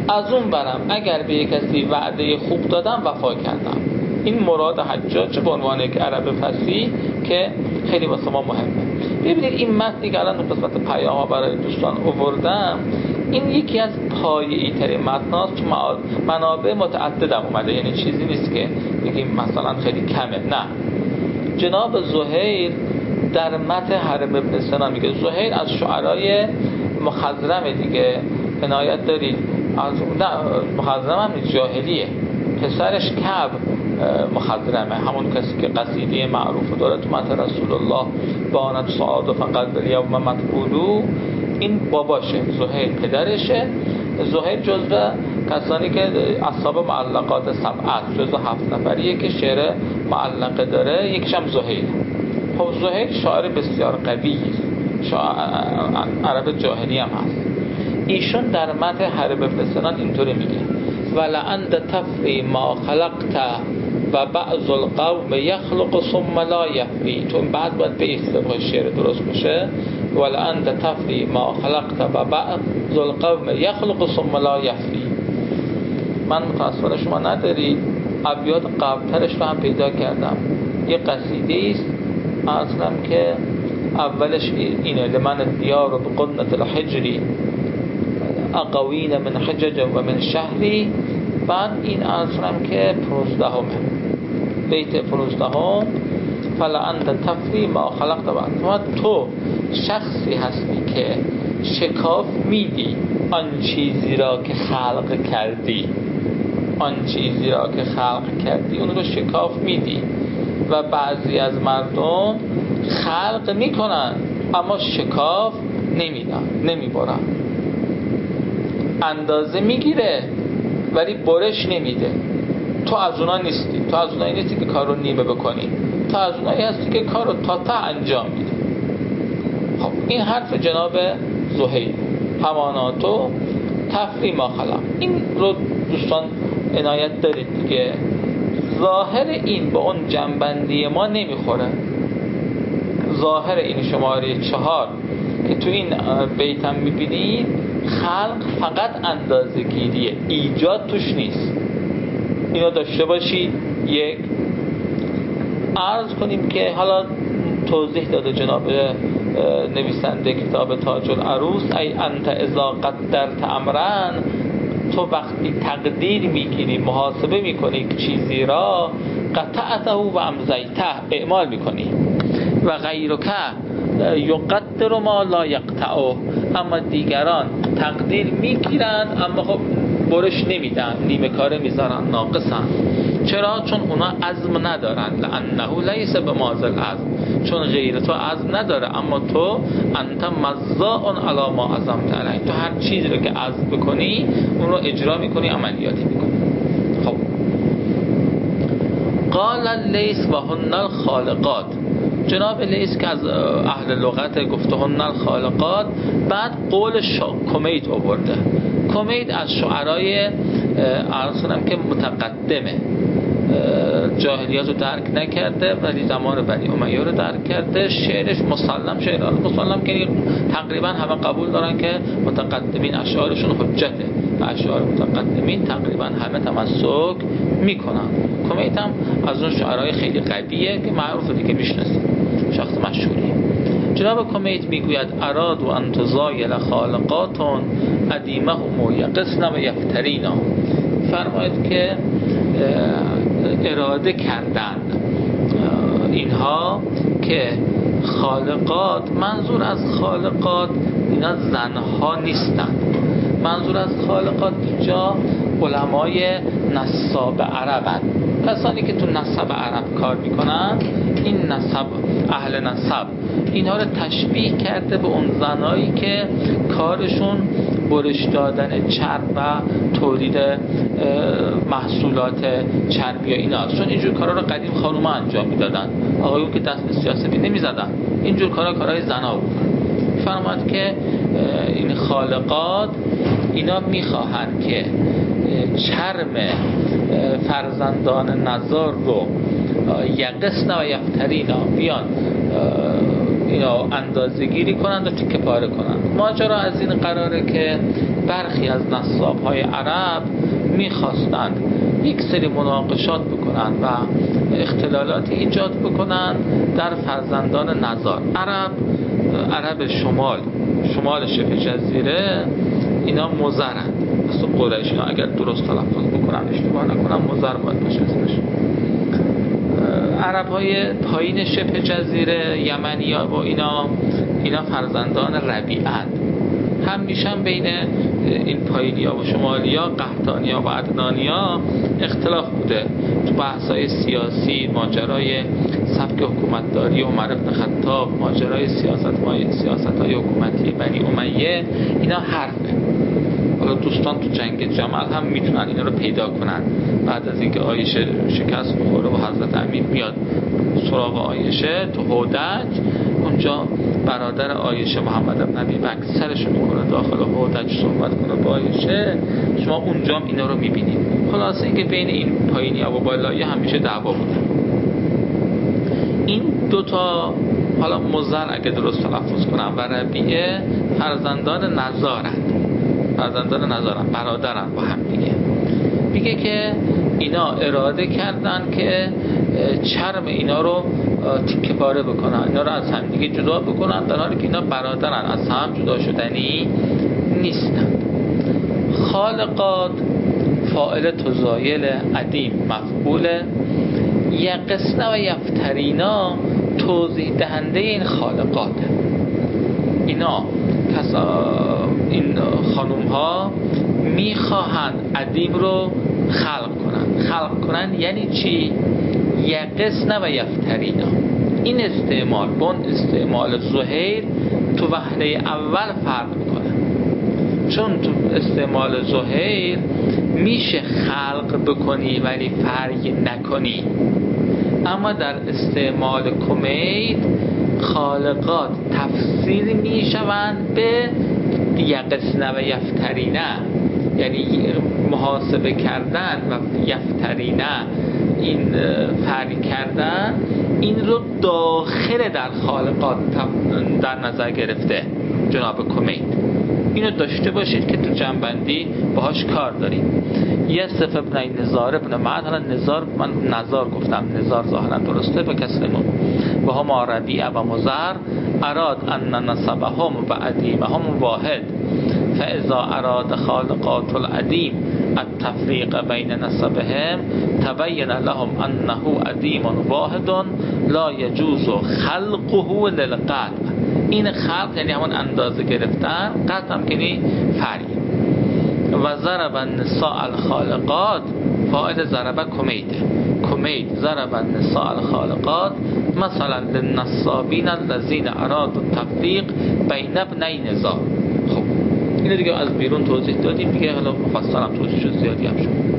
از اون برم اگر به یک کسی وعده خوب دادم وفا کردم. این مراد حجاج به عنوان یک عرب فصیح که خیلی واسه ما مهمه. ببینید این متنی که الان تو قسمت پیام برای دوستان آوردم، این یکی از پایه‌ای ترین متناست که منابع متعدد اومده، یعنی چیزی نیست که بگیم مثلا خیلی کمه، نه. جناب زهیر در متن حرم ابن سنا میگه، زهیر از شعرای مخضرم دیگه، عنایت دارید از نه مخضرم هم جاهلیه، پسرش کعب مخضرمه، همون کسی که قصیده معروف داره تو متن رسول الله بانت سعاد و فقط الیوم مطبولو، این باباشه، زهیر پدرشه. زهیر جزو کسانی که اصحاب معلقات سبعه، جزو 7 نفریه که شعر معلقه داره، یکیش هم زهیر. خب زهیر شاعر بسیار قوی است، عرب جاهلی هم هست. ایشون در متن حرب ابن سنان اینطوری میگه: ولعند تفری ما خلقت و بعض القوم یخلق ثم لا یفری. تو بعد باید به استفاده شعر درست بشه. ولعند تفری ما خلقت و بعض القوم یخلق ثم لا یفری. من متاسفانه شما ندارید، ابیات قبلترش رو هم پیدا کردم. یه قصیده است اصلا که اولش اینه: لمن دیار و بقنت الحجری اقوین من حجج و من شهری. بعد این اصلا که 15 بیت 15 فلا انت تفری ما خلقت. بعد تو شخصی هستی که شکاف میدی آن چیزی را که خلق کردی، آن چیزی را که خلق کردی اون رو شکاف میدی. و بعضی از مردم خلق میکنن اما شکاف نمیدن، نمیبرن، اندازه میگیره ولی برش نمیده. تو از اونا نیستی، تو از اونایی نیستی که کار رو نیمه بکنی، تو از اونایی هستی که کار رو تا انجام میدی. خب این حرف جناب زهیر، هماناتو تفری ما خلق. این رو دوستان عنایت دارید دیگه. ظاهر این با اون جنبندی ما نمیخوره. ظاهر این شماره 4 که تو این بیت هم میبینید، خلق فقط اندازه گیریه، ایجاد توش نیست. اینو داشته باشید. یک، عرض کنیم که حالا توضیح داده جناب نویسنده کتاب تاج العروس: ای انت اذا قدرت امرن، تو وقتی تقدیر میگیری، محاسبه میکنی چیزی را، قطعته و امضیته، اعمال میکنی. و غیرک یقدر ما لا یقطعه، اما دیگران تقدیر میگیرن اما خب برش نمیدن، نیمه کاره میذارن، ناقصن. چرا؟ چون اونا عزم ندارن. لانه لیس بمازل عزم، چون غیر تو عزم نداره، اما تو انت مضاء علی ما عزمت علیه، تو هر چیزی رو که عزم بکنی اون رو اجرا میکنی، عملیاتی میکنی. خب قال لیس و هن الخالقات، جناب لیس که از اهل لغت گفته هن الخالقات، بعد قول کمید آورده. کمید از شعرای عرض کنم که متقدمه، جاهلیت رو درک نکرده ولی زمان بنی امیه رو درک کرده. شعرش مسلم، شعر مسلم که تقریبا همه قبول دارن که متقدمین اشعارشون حجته و اشعار متقدمین تقریبا همه تمسک میکنن. کمید هم از اون شعرهای خیلی قویه که معروف دیگه میشناسید، شخص مشهوریه. جناب کمید میگوید: اراد و انتظایل خالقاتون ادیمه و یقصن و یفترینا. فرماید که اراده کردند اینها که خالقات، منظور از خالقات اینا زنها نیستند، منظور از خالقات اینجا علمای نساب عربن، کسانی که تو نسب عرب کار میکنن. این نسب، اهل نسب، اینها رو تشبیه کرده به اون زنایی که کارشون برش دادن چرب و تولید محصولات چربی یا ایناست. چون اینجور کارا رو قدیم خانوما انجام میدادن، آقایون که دست به سیاسفید نمیزدن، اینجور کارهای زنا بود. فرماد که این خالقات اینا میخواهند که چرم فرزندان نزار رو یقصن و یفترینا بیان اینا اندازه گیری کنند و تیکه پاره کنند. ماجرا از این قراره که برخی از نساب‌های عرب می‌خواستند یک سری مناقشات بکنند و اختلالات ایجاد بکنند در فرزندان نزار. عرب شمال شبه جزیره اینا مزرند، مثل قریش اینا اگر درست تلفظ بکنم اشتباه نکنم مزر باید باشه اسمش. عرب‌های پایین شبه جزیره یمنی‌ها و اینا فرزندان ربیعند. همیشه بین این پایینی‌ها و شمالی‌ها، قحطانی‌ها و عدنانی‌ها اختلاف بوده. تو بحث‌های سیاسی، ماجرای سبک حکومتداری عمر بن خطاب، ماجرای سیاست‌های حکومتی بنی امیه، اینا حرفه. حالا دوستان تو جنگ جمل هم میتونن اینا رو پیدا کنن. بعد از اینکه عایشه شکست می‌خوره و حضرت امیر میاد سراغ عایشه تو هودج، اونجا برادر عایشه محمد بن ابی بکر سرش میکنه داخل هودج صحبت کنه با عایشه، شما اونجا هم اینا رو میبینید. خلاصه اینکه بین این پایینی و بالایی همیشه دعوا بوده. این دوتا حالا مزر اگه درست تلفظ کنم و ربیعه فرزندان نزارن برادرن با هم دیگه. میگه که اینا اراده کردن که چرم اینا رو تیکه پاره بکنن، اینا رو از هم دیگه جدا بکنن، در حالی که اینا برادرن، از هم جدا شدنی نیستن. خالقات فاعل تزایل، عدیم مفعول، یقسنا و یفترینا توضیح دهنده این خالقات. این خانوم ها میخواهند عدیم رو خلق کنن یعنی چی؟ یقسنا و یفترینا. این استعمال با استعمال زهیر تو وهله اول فرق میکنه، چون تو استعمال زهیر میشه خلق بکنی ولی فرگ نکنی، اما در استعمال کمید خالقات تفسیر میشوند به یقسنا و یفترینا، یعنی محاسبه کردن و یفترینا این فرق کردن، این رو داخل در خالقات در نظر گرفته جناب کمید. اینو داشته باشید که تو جنبندی باهاش کار داریم. یسف ابن نزار ابن معد، حالا نزار من نزار گفتم، نزار ظاهرا درسته به کسرمون، و هم ربیع و مزر اراد ان نسبهم و عدیمهم واحد، فاذا اراد خالقات العدیم التفریق بین نسبهم تبین لهم انه عدیم واحد لا یجوز خلقه للقطع. این خلق یعنی همون اندازه گرفتن، قطع هم یعنی فرق. و ضرب النساء الخالقات فاعل ضرب کمید ضرب النساء الخالقات مثلا للنصابین الذین ارادوا التفریق بین ابنی نزاع. خب اینو دیگه از بیرون توضیح دادیم دیگه، حالا مفصل هم توضیح زیادی هم شد.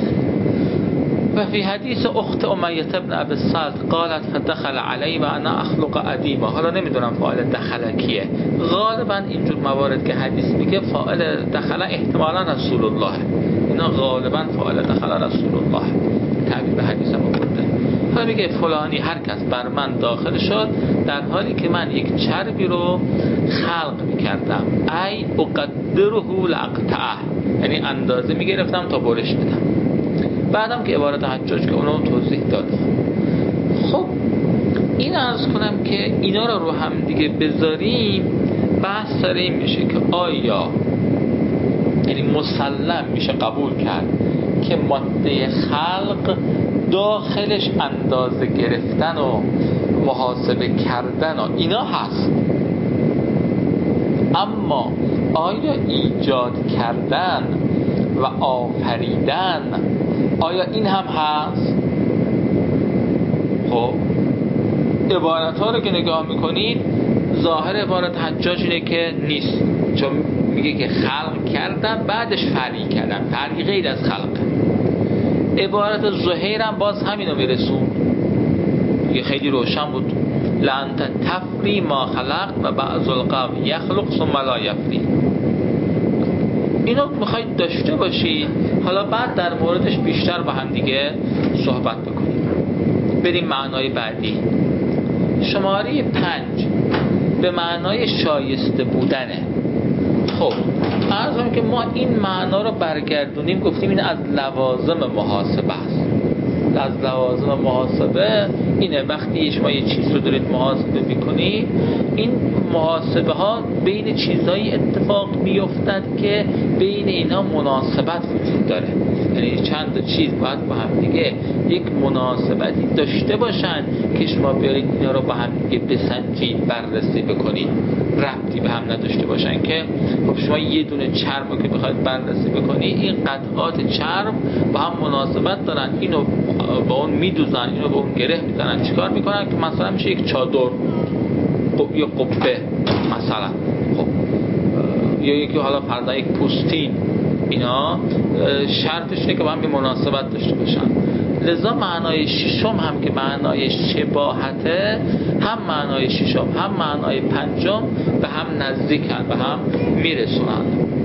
و فی حدیث اخت امیه ابن ابی الصلت قالت فدخل علی و انا اخلق عدیما. حالا نمیدونم فاعل دخل کیه، غالبا اینجور موارد که حدیث میگه فاعل دخل احتمالا رسول الله، اینا غالبا فاعل دخل رسول الله تعبیر به حدیث هم آورده. حالا میگه فلانی هر کس بر من داخل شد در حالی که من یک چربی رو خلق میکردم، ای اقدره لاقطعه، یعنی اندازه میگرفتم تا برش بدم. بعدم که عبارت حجاج که اونو توضیح دادم. خب این عرض کنم که اینا رو هم دیگه بذاریم، بحث سر این میشه که آیا یعنی مسلم میشه قبول کرد که ماده خلق داخلش اندازه گرفتن و محاسبه کردن و اینا هست، اما آیا ایجاد کردن و آفریدن آیا این هم هست؟ خب عبارت ها رو که نگاه میکنید ظاهر عبارت حجاج اینه که نیست، چون میگه که خلق کردن بعدش فرعی کردن، فرعی غیر از خلق. عبارت زهیر هم باز همینو میرسون، یه خیلی روشن بود، لانت تفری ما خلق و بعض القوم یخلق ثم لا یفری. اینو میخواید داشته باشید، حالا بعد در موردش بیشتر با هم دیگه صحبت بکنیم. بریم معنای بعدی. شماره 5 به معنای شایسته بودنه. خب عرضم که ما این معنا رو برگردونیم، گفتیم این از لوازم محاسبه است. از لوازم محاسبه اینه وقتی شما یه چیز رو دارید محاسبه میکنید، این محاسبه ها بین چیزهایی اتفاق میافتد که بین اینا مناسبت وجود داره. یعنی چند تا چیز باید با هم دیگه یک مناسبتی داشته باشن که شما بیارید اینا رو با هم دیگه بسنجید، بررسی بکنید، ربطی به هم نداشته باشن. که خب شما یه دونه چرم رو که بخواید بررسی بکنید، این قطعات چرم با هم مناسبت دارن، اینو با اون میدوزن، اینو با اون گره میزنن، چیکار میکنن که مثلا میشه یک چادر یا قبه مثلا، خب یا یکی حالا فرضاً یک پوستین. اینا شرطش اینه که با هم مناسبت داشته باشن. لذا معنای ششم هم که معنای شباهته، هم معنای ششم هم معنای پنجم به هم نزدیکن، به هم میرسونن.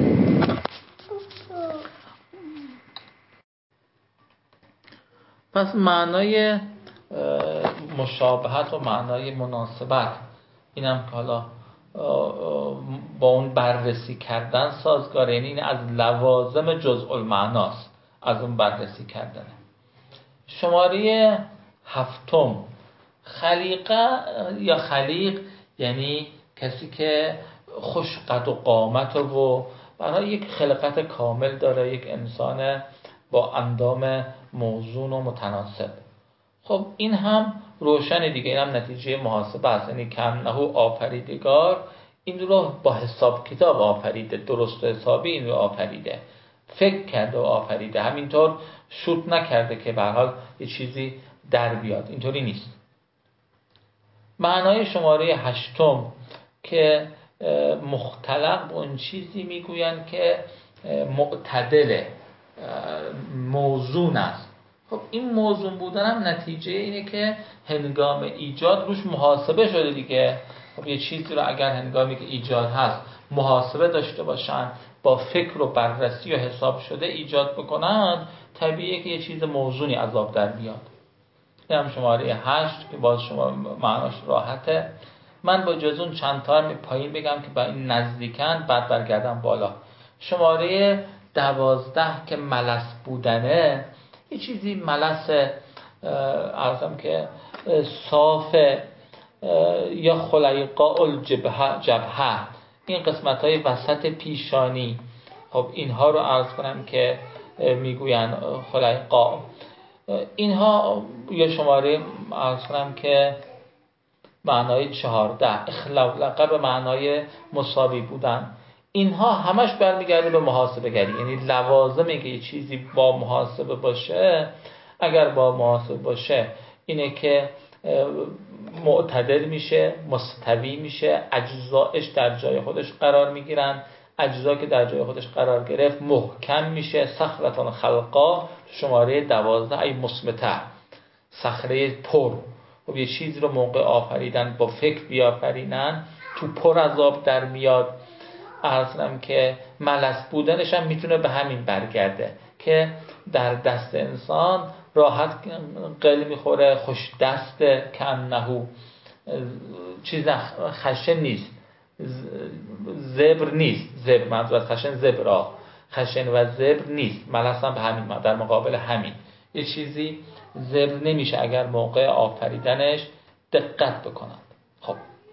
پس معنای مشابهت و معنای مناسبت اینم که حالا با اون بررسی کردن سازگاره، یعنی این از لوازم جزء المعناست، از اون بررسی کردن. شماره 7، خلیقه یا خلیق یعنی کسی که خوش قد و قامت و برای یک خلقت کامل داره، یک انسان با اندام موزون و متناسب. خب این هم روشن دیگه، این هم نتیجه محاسبه است. یعنی کأنه آفریدگار این رو با حساب کتاب آفریده، درست و حسابی این رو آفریده، فکر کرده و آفریده، همینطور شوت نکرده که به هر حال یه چیزی در بیاد، اینطوری نیست. معنای شماره 8 که مختلق اون چیزی میگوین که معتدله، موزون است. خب این موزون بودن هم نتیجه اینه که هنگام ایجاد روش محاسبه شده دیگه. خب یه چیزی رو اگر هنگامی که ایجاد هست محاسبه داشته باشن، با فکر و بررسی و حساب شده ایجاد بکنن، طبیعیه که یه چیز موزونی از آب در بیاد. این هم شماره 8 که باز شما معناش راحته. من با جزون چند تا پایین بگم که با این نزدیکن، بعد برگردم بالا. شماره 12 که ملس بودنه، یه چیزی ملس عرضم که صاف یا خلیقاء الجبهه، این قسمت های وسط پیشانی. خب اینها رو عرض کنم که میگوین خلیقاء. اینها یا شماره عرض کنم که معنای 14 اخلاق به معنای مساوی بودن. اینها همش برمیگرده به محاسبه گری، یعنی لوازمی که یه چیزی با محاسبه باشه، اگر با محاسبه باشه اینه که معتدل میشه، مستوی میشه، اجزایش در جای خودش قرار میگیرن، اجزا که در جای خودش قرار گرفت محکم میشه. صخرتان خلقا شماره 12 ای مسمته، صخره پر. و یه چیزی رو موقع آفریدن با فکر بیافرینن، تو پر از آب در میاد. عرضم که ملس بودنش هم میتونه به همین برگرده که در دست انسان راحت قل میخوره، خوش دست، کأنه چیز خشن نیست، زبر نیست، زبر منظور از خشن زبرا، خشن و زبر نیست. ملس هم به همین، در مقابل همین یه چیزی زبر نمیشه اگر موقع آفریدنش دقت بکنند. خب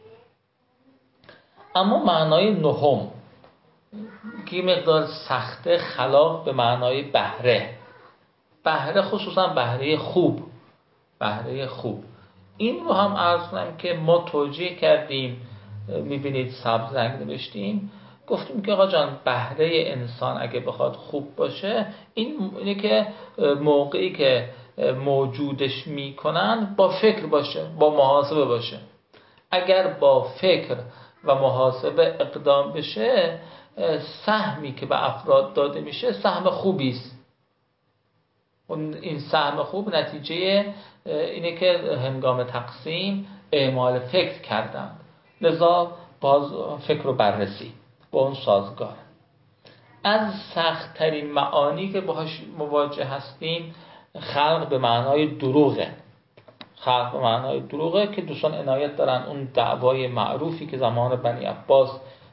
اما معنای 9 که مقدار سخته، خلاق به معنای بهره. بهره خصوصا بهره خوب، بهره خوب. این رو هم عرض کنم که ما توجیه کردیم، میبینید سبز رنگ نوشتیم، گفتیم که آقا جان بهره انسان اگه بخواد خوب باشه، اینه که موقعی که موجودش میکنن با فکر باشه، با محاسبه باشه. اگر با فکر و محاسبه اقدام بشه، سهمی که به افراد داده میشه سهم خوبی است. این سهم خوب نتیجه اینه که هنگام تقسیم اعمال فکر کردند، لذا باز فکر و بررسی با اون سازگار. از سخت‌ترین معانی که باهاش مواجه هستیم، خلق به معنای دروغه. خلق به معنای دروغه که دوستان عنایت دارن اون دعوای معروفی که زمان بنی عباس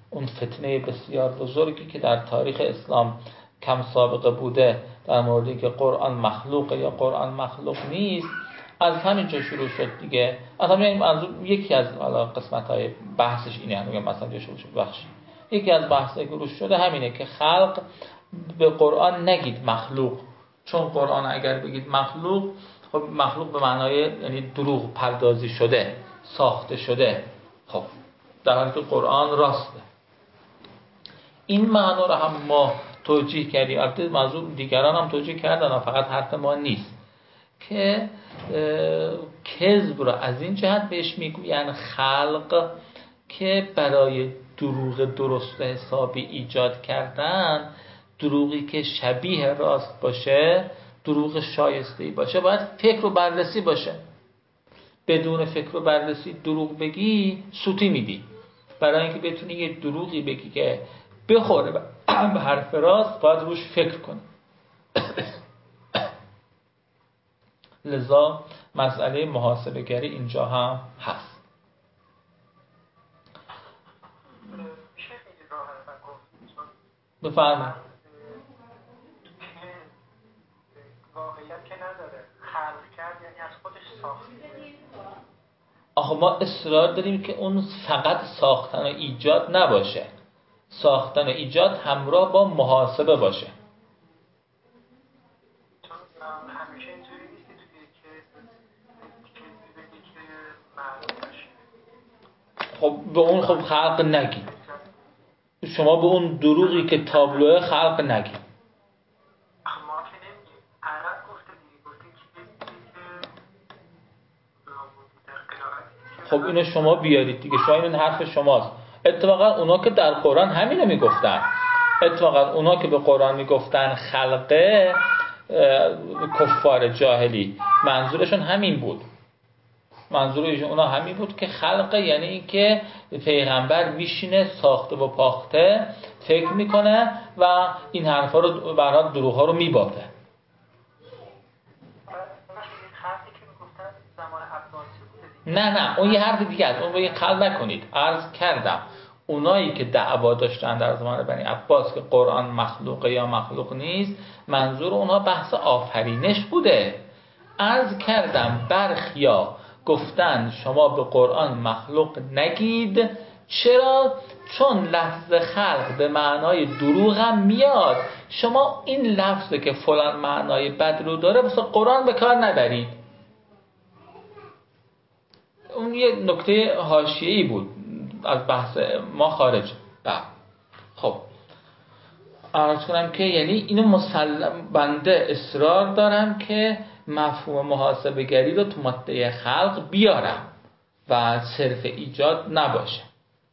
اون فتنه بسیار بزرگی که در تاریخ اسلام کم سابقه بوده در موردی که قرآن مخلوقه یا قرآن مخلوق نیست، از همین جا شروع شد دیگه. از همین یکی از قسمت‌های بحثش اینه، میگم مثلا شروع شد یکی از بحثایی که روش شده همینه که خلق به قرآن نگید مخلوق، چون قرآن اگر بگید مخلوق، خب مخلوق به معنای یعنی دروغ پردازی شده، ساخته شده، خب در حالی که قرآن راسته. این معنا رو هم ما توجیه کردیم، البته موضوع دیگران هم توجیه کردن، فقط حرف ما نیست که کذب رو از این جهت بهش میگوین خلق که برای دروغ درست حسابی ایجاد کردن، دروغی که شبیه راست باشه، دروغ شایسته‌ای باشه، باید فکر و بررسی باشه. بدون فکر و بررسی دروغ بگی سوتی میدی. برای اینکه بتونی یه دروغی بگی که بخوره به حرف راست، باید روش فکر کنی. لذا مسئله محاسبه گری اینجا هم هست. بفرمایید.
واقعیت که نداره، خلق کرد یعنی از خودش ساخته.
آخه ما اصرار داریم که اون فقط ساختن و ایجاد نباشه، ساختن و ایجاد همراه با محاسبه باشه.
چون همیشه اینجوری نیست که بگی که معلوم باشه.
خب به اون خب خلق نگی، شما به اون دروغی که تابلوه خلق نگی.
ما که نمیگیم، عرب گفته دیگه، گفته که
خب اینو شما بیارید دیگه، شما این حرف شماست. اتفاقا اونا که در قرآن همینو میگفتن، اتفاقا اونا که به قرآن میگفتن خلقه، کفار جاهلی، منظورشون همین بود. منظورشون اونا همین بود که خلقه یعنی این که پیغمبر میشینه ساخته و پاخته فکر میکنه و این حرفا رو برای دروغ ها رو میبافه. نه اون یه حرف دیگه است، اون رو یه خلق نکنید. عرض کردم اونایی که دعوا داشتن در زمان بنی عباس که قرآن مخلوقه یا مخلوق نیست، منظور اونها بحث آفرینش بوده. عرض کردم برخیا گفتن شما به قرآن مخلوق نگید. چرا؟ چون لفظ خلق به معنای دروغ هم میاد. شما این لفظه که فلان معنای بد رو داره واسه قرآن به کار نبرید. اون یه نکته حاشیه‌ای بود از بحث ما خارج. خب عرض کنم که یعنی اینو مسلم بنده اصرار دارم که مفهوم محاسبه گری رو تو ماده خلق بیارم و صرف ایجاد نباشه.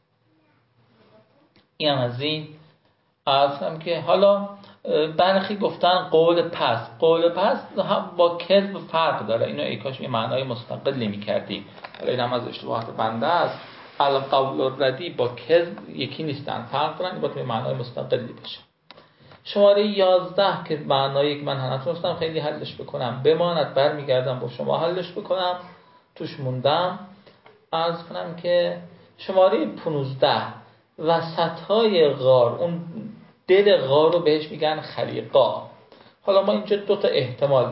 این از این. عرض کنم که حالا برخی گفتن قول پس هم با کذب فرق داره. اینو ای کاش یه معنای مستقلی می‌کردیم. حالا این هم از اشتباهات بنده است. القول الردی با کذب یکی نیستن، فرق دارن، باید یه معنای مستقلی باشه. شماره 11 که معنایی که من نتونستم خیلی حلش بکنم بماند، برمیگردم با شما حلش بکنم، توش موندم. عرض کنم که شماره 15 وسط‌های غار، اون دل غار رو بهش میگن خلیقا. حالا ما اینجا دو تا احتمال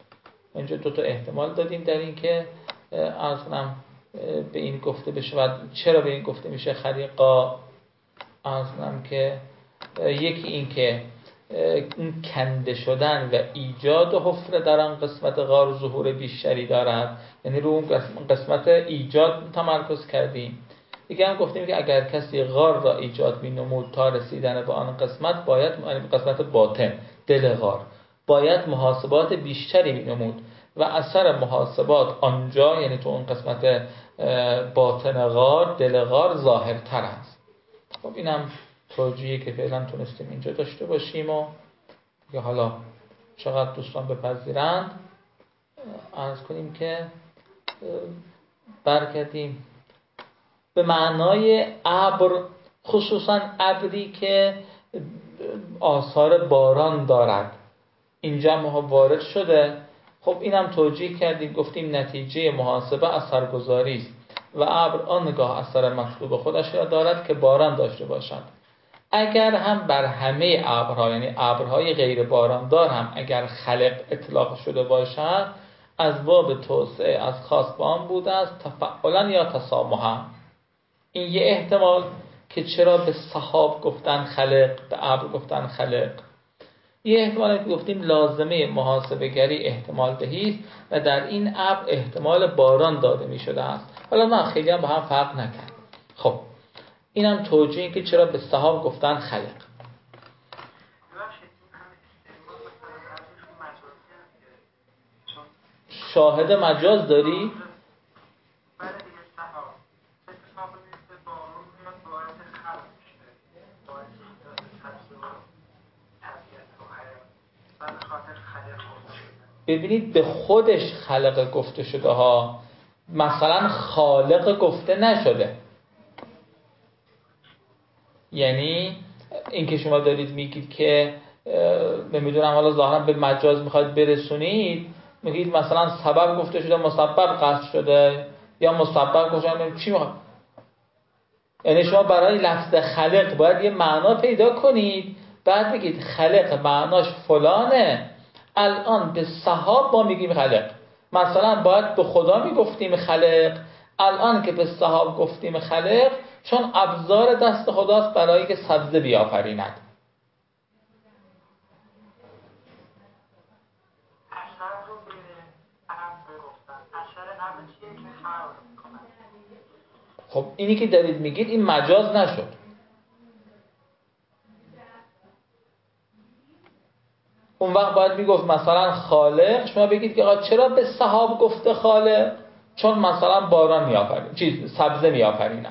دادیم در این که عرض کنم به این گفته بشه چرا به این گفته میشه خلیقا. عرض کنم که یکی این که این کنده شدن و ایجاد و حفره در آن قسمت غار ظهور بیشتری دارد، یعنی رو اون قسمت ایجاد تمرکز کردیم. دیگه هم گفتیم که اگر کسی غار را ایجاد می نمود تا رسیدن به آن قسمت، باید قسمت باطن دل غار باید محاسبات بیشتری می نمود و اثر محاسبات آنجا، یعنی تو اون قسمت باطن غار دل غار ظاهرتر است. خب اینم توجیهی که فعلا تونستیم اینجا داشته باشیم و که حالا چقدر دوستان بپذیرند عرض کنیم که برگردیم به معنای ابر، خصوصا ابری که آثار باران دارد. اینجا ما وارد شده. خب اینم توجیه کردیم، گفتیم نتیجه محاسبه اثرگذاری است و ابر آنگاه اثر مطلوب خودش را دارد که باران داشته باشد. اگر هم بر همه ابرها، یعنی ابرهای غیر باراندار هم اگر خلق اطلاق شده باشد، از باب توسعه از خاص به آن بوده است تفعلا یا تسامحا. این یه احتمال که چرا به سحاب گفتن خلق، به ابر گفتن خلق. یه احتمالی که گفتیم لازمه محاسبه گری احتمال دهی است و در این ابر احتمال باران داده می شده است. حالا نه خیلی هم با هم فرق نکرد. خب اینم توجیه این که چرا به سحاب گفتن خلق. شاهد مجاز داری؟ ببینید به خودش خلق گفته شده ها، مثلا خالق گفته نشده. یعنی اینکه شما دارید میگید که نمیدونم حالا ظاهرا به مجاز میخواید برسونید، میگید مثلا سبب گفته شده مسبب قصد شده یا مسبب گفته شده، چی میخواد؟ یعنی شما برای لفظ خلق باید یه معنا پیدا کنید، بعد بگید خلق معناش فلانه. الان به سحاب ما میگیم خلق، مثلا باید به خدا میگفتیم خلق، الان که به سحاب گفتیم خلق چون ابزار دست خداست برای که سبزه بیافریند. خب اینی که دارید میگید این مجاز نشد. اون وقت باید میگفت مثلا خالق، شما بگید که آقا چرا به سحاب گفته خالق؟ چون مثلا باران میآفرینه، سبزه میآفرینه.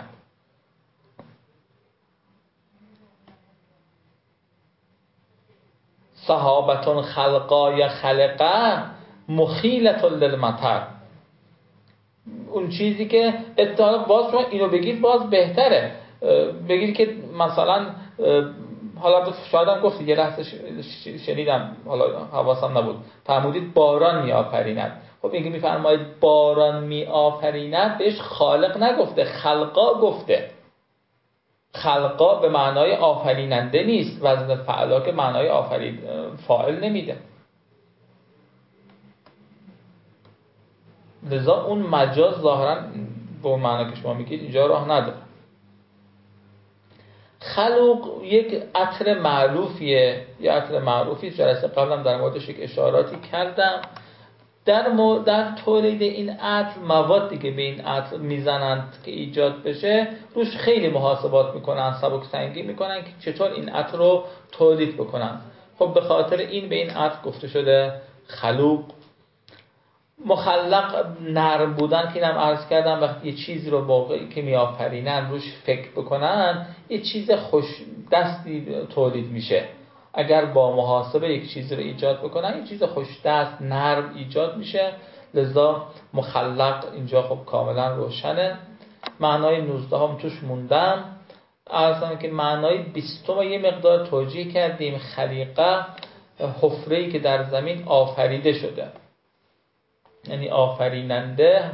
سحابتون خلقا یا خلقه مخیلت للمطر. اون چیزی که اتحاد، باز شما اینو بگید باز بهتره. بگید که مثلا حالا شاید هم گفتی، یه لحظه شنیدم حالا حواسم نبود، فرمودید باران می آفریند. خب اینکه می فرمایید باران می آفریند بهش خالق نگفته، خلقا گفته. خلقا به معنای آفریننده نیست، وزن فعلا که معنای فاعل نمیده. لذا اون مجاز ظاهرا به اون معنی که شما میگید اینجا راه نداره. خلق یک عطر معروفیه، یه عطر معروفی جلسه قبلم در موردش یک اشاراتی کردم. در تولید این عطر موادی که به این عطر میزنند که ایجاد بشه روش خیلی محاسبات میکنن، سبک سنگی میکنن که چطور این عطر رو تولید بکنن. خب به خاطر این به این عطر گفته شده خلوق. مخلق نرم بودن که اینم عرض کردم، وقتی یه چیزی رو موقعی که میآفرینن روش فکر بکنن یه چیز خوش دستی تولید میشه. اگر با محاسبه یک چیزی رو ایجاد بکنن یه چیز خوش دست نرم ایجاد میشه. لذا مخلق اینجا خب کاملا روشنه. معنای 19 هم توش موندم، عرضم که معنای 20 یه مقدار توجیه کردیم. خلیقه حفره‌ای که در زمین آفریده شده، یعنی آفریننده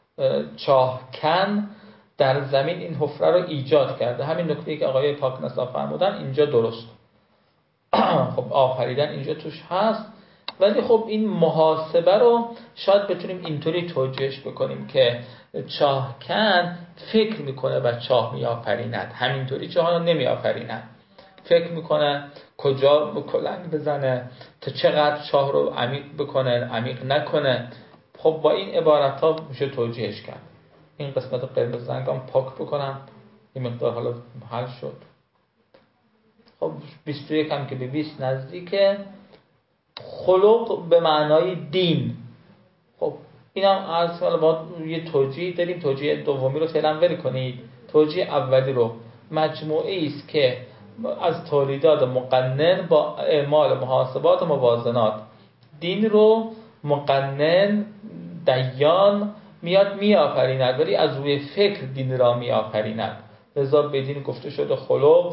چاهکن در زمین این حفره رو ایجاد کرده. همین نکته‌ای که آقای پاکنسا فرمودن اینجا درست. خب آفریدن اینجا توش هست، ولی خب این محاسبه رو شاید بتونیم اینطوری توجیهش بکنیم که چاهکن فکر میکنه و چاه میآفریند، همینطوری چاه رو نمیآفریند. فکر میکنه کجا کلنگ بزنه تا چقدر چاه رو عمیق بکنه عمیق نکنه. خب با این عبارت ها میشه توجیهش کرد. این قسمت قرمز زنگام پاک بکنم، این مقدار حالا حل شد. خب 21 هم که به 20 نزدیکه. خلق به معنای دین. خب اینم عرض کنم با یه توجیه داریم. توجیه دومی رو فعلا ول کنید. توجیه اولی رو مجموعه است که از تولیدات مقنن با اعمال محاسبات و موازنات، دین رو مقنن دیان میاد میآفریند، ولی از روی فکر دین را میآفریند. لذا به دین گفته شده خلق.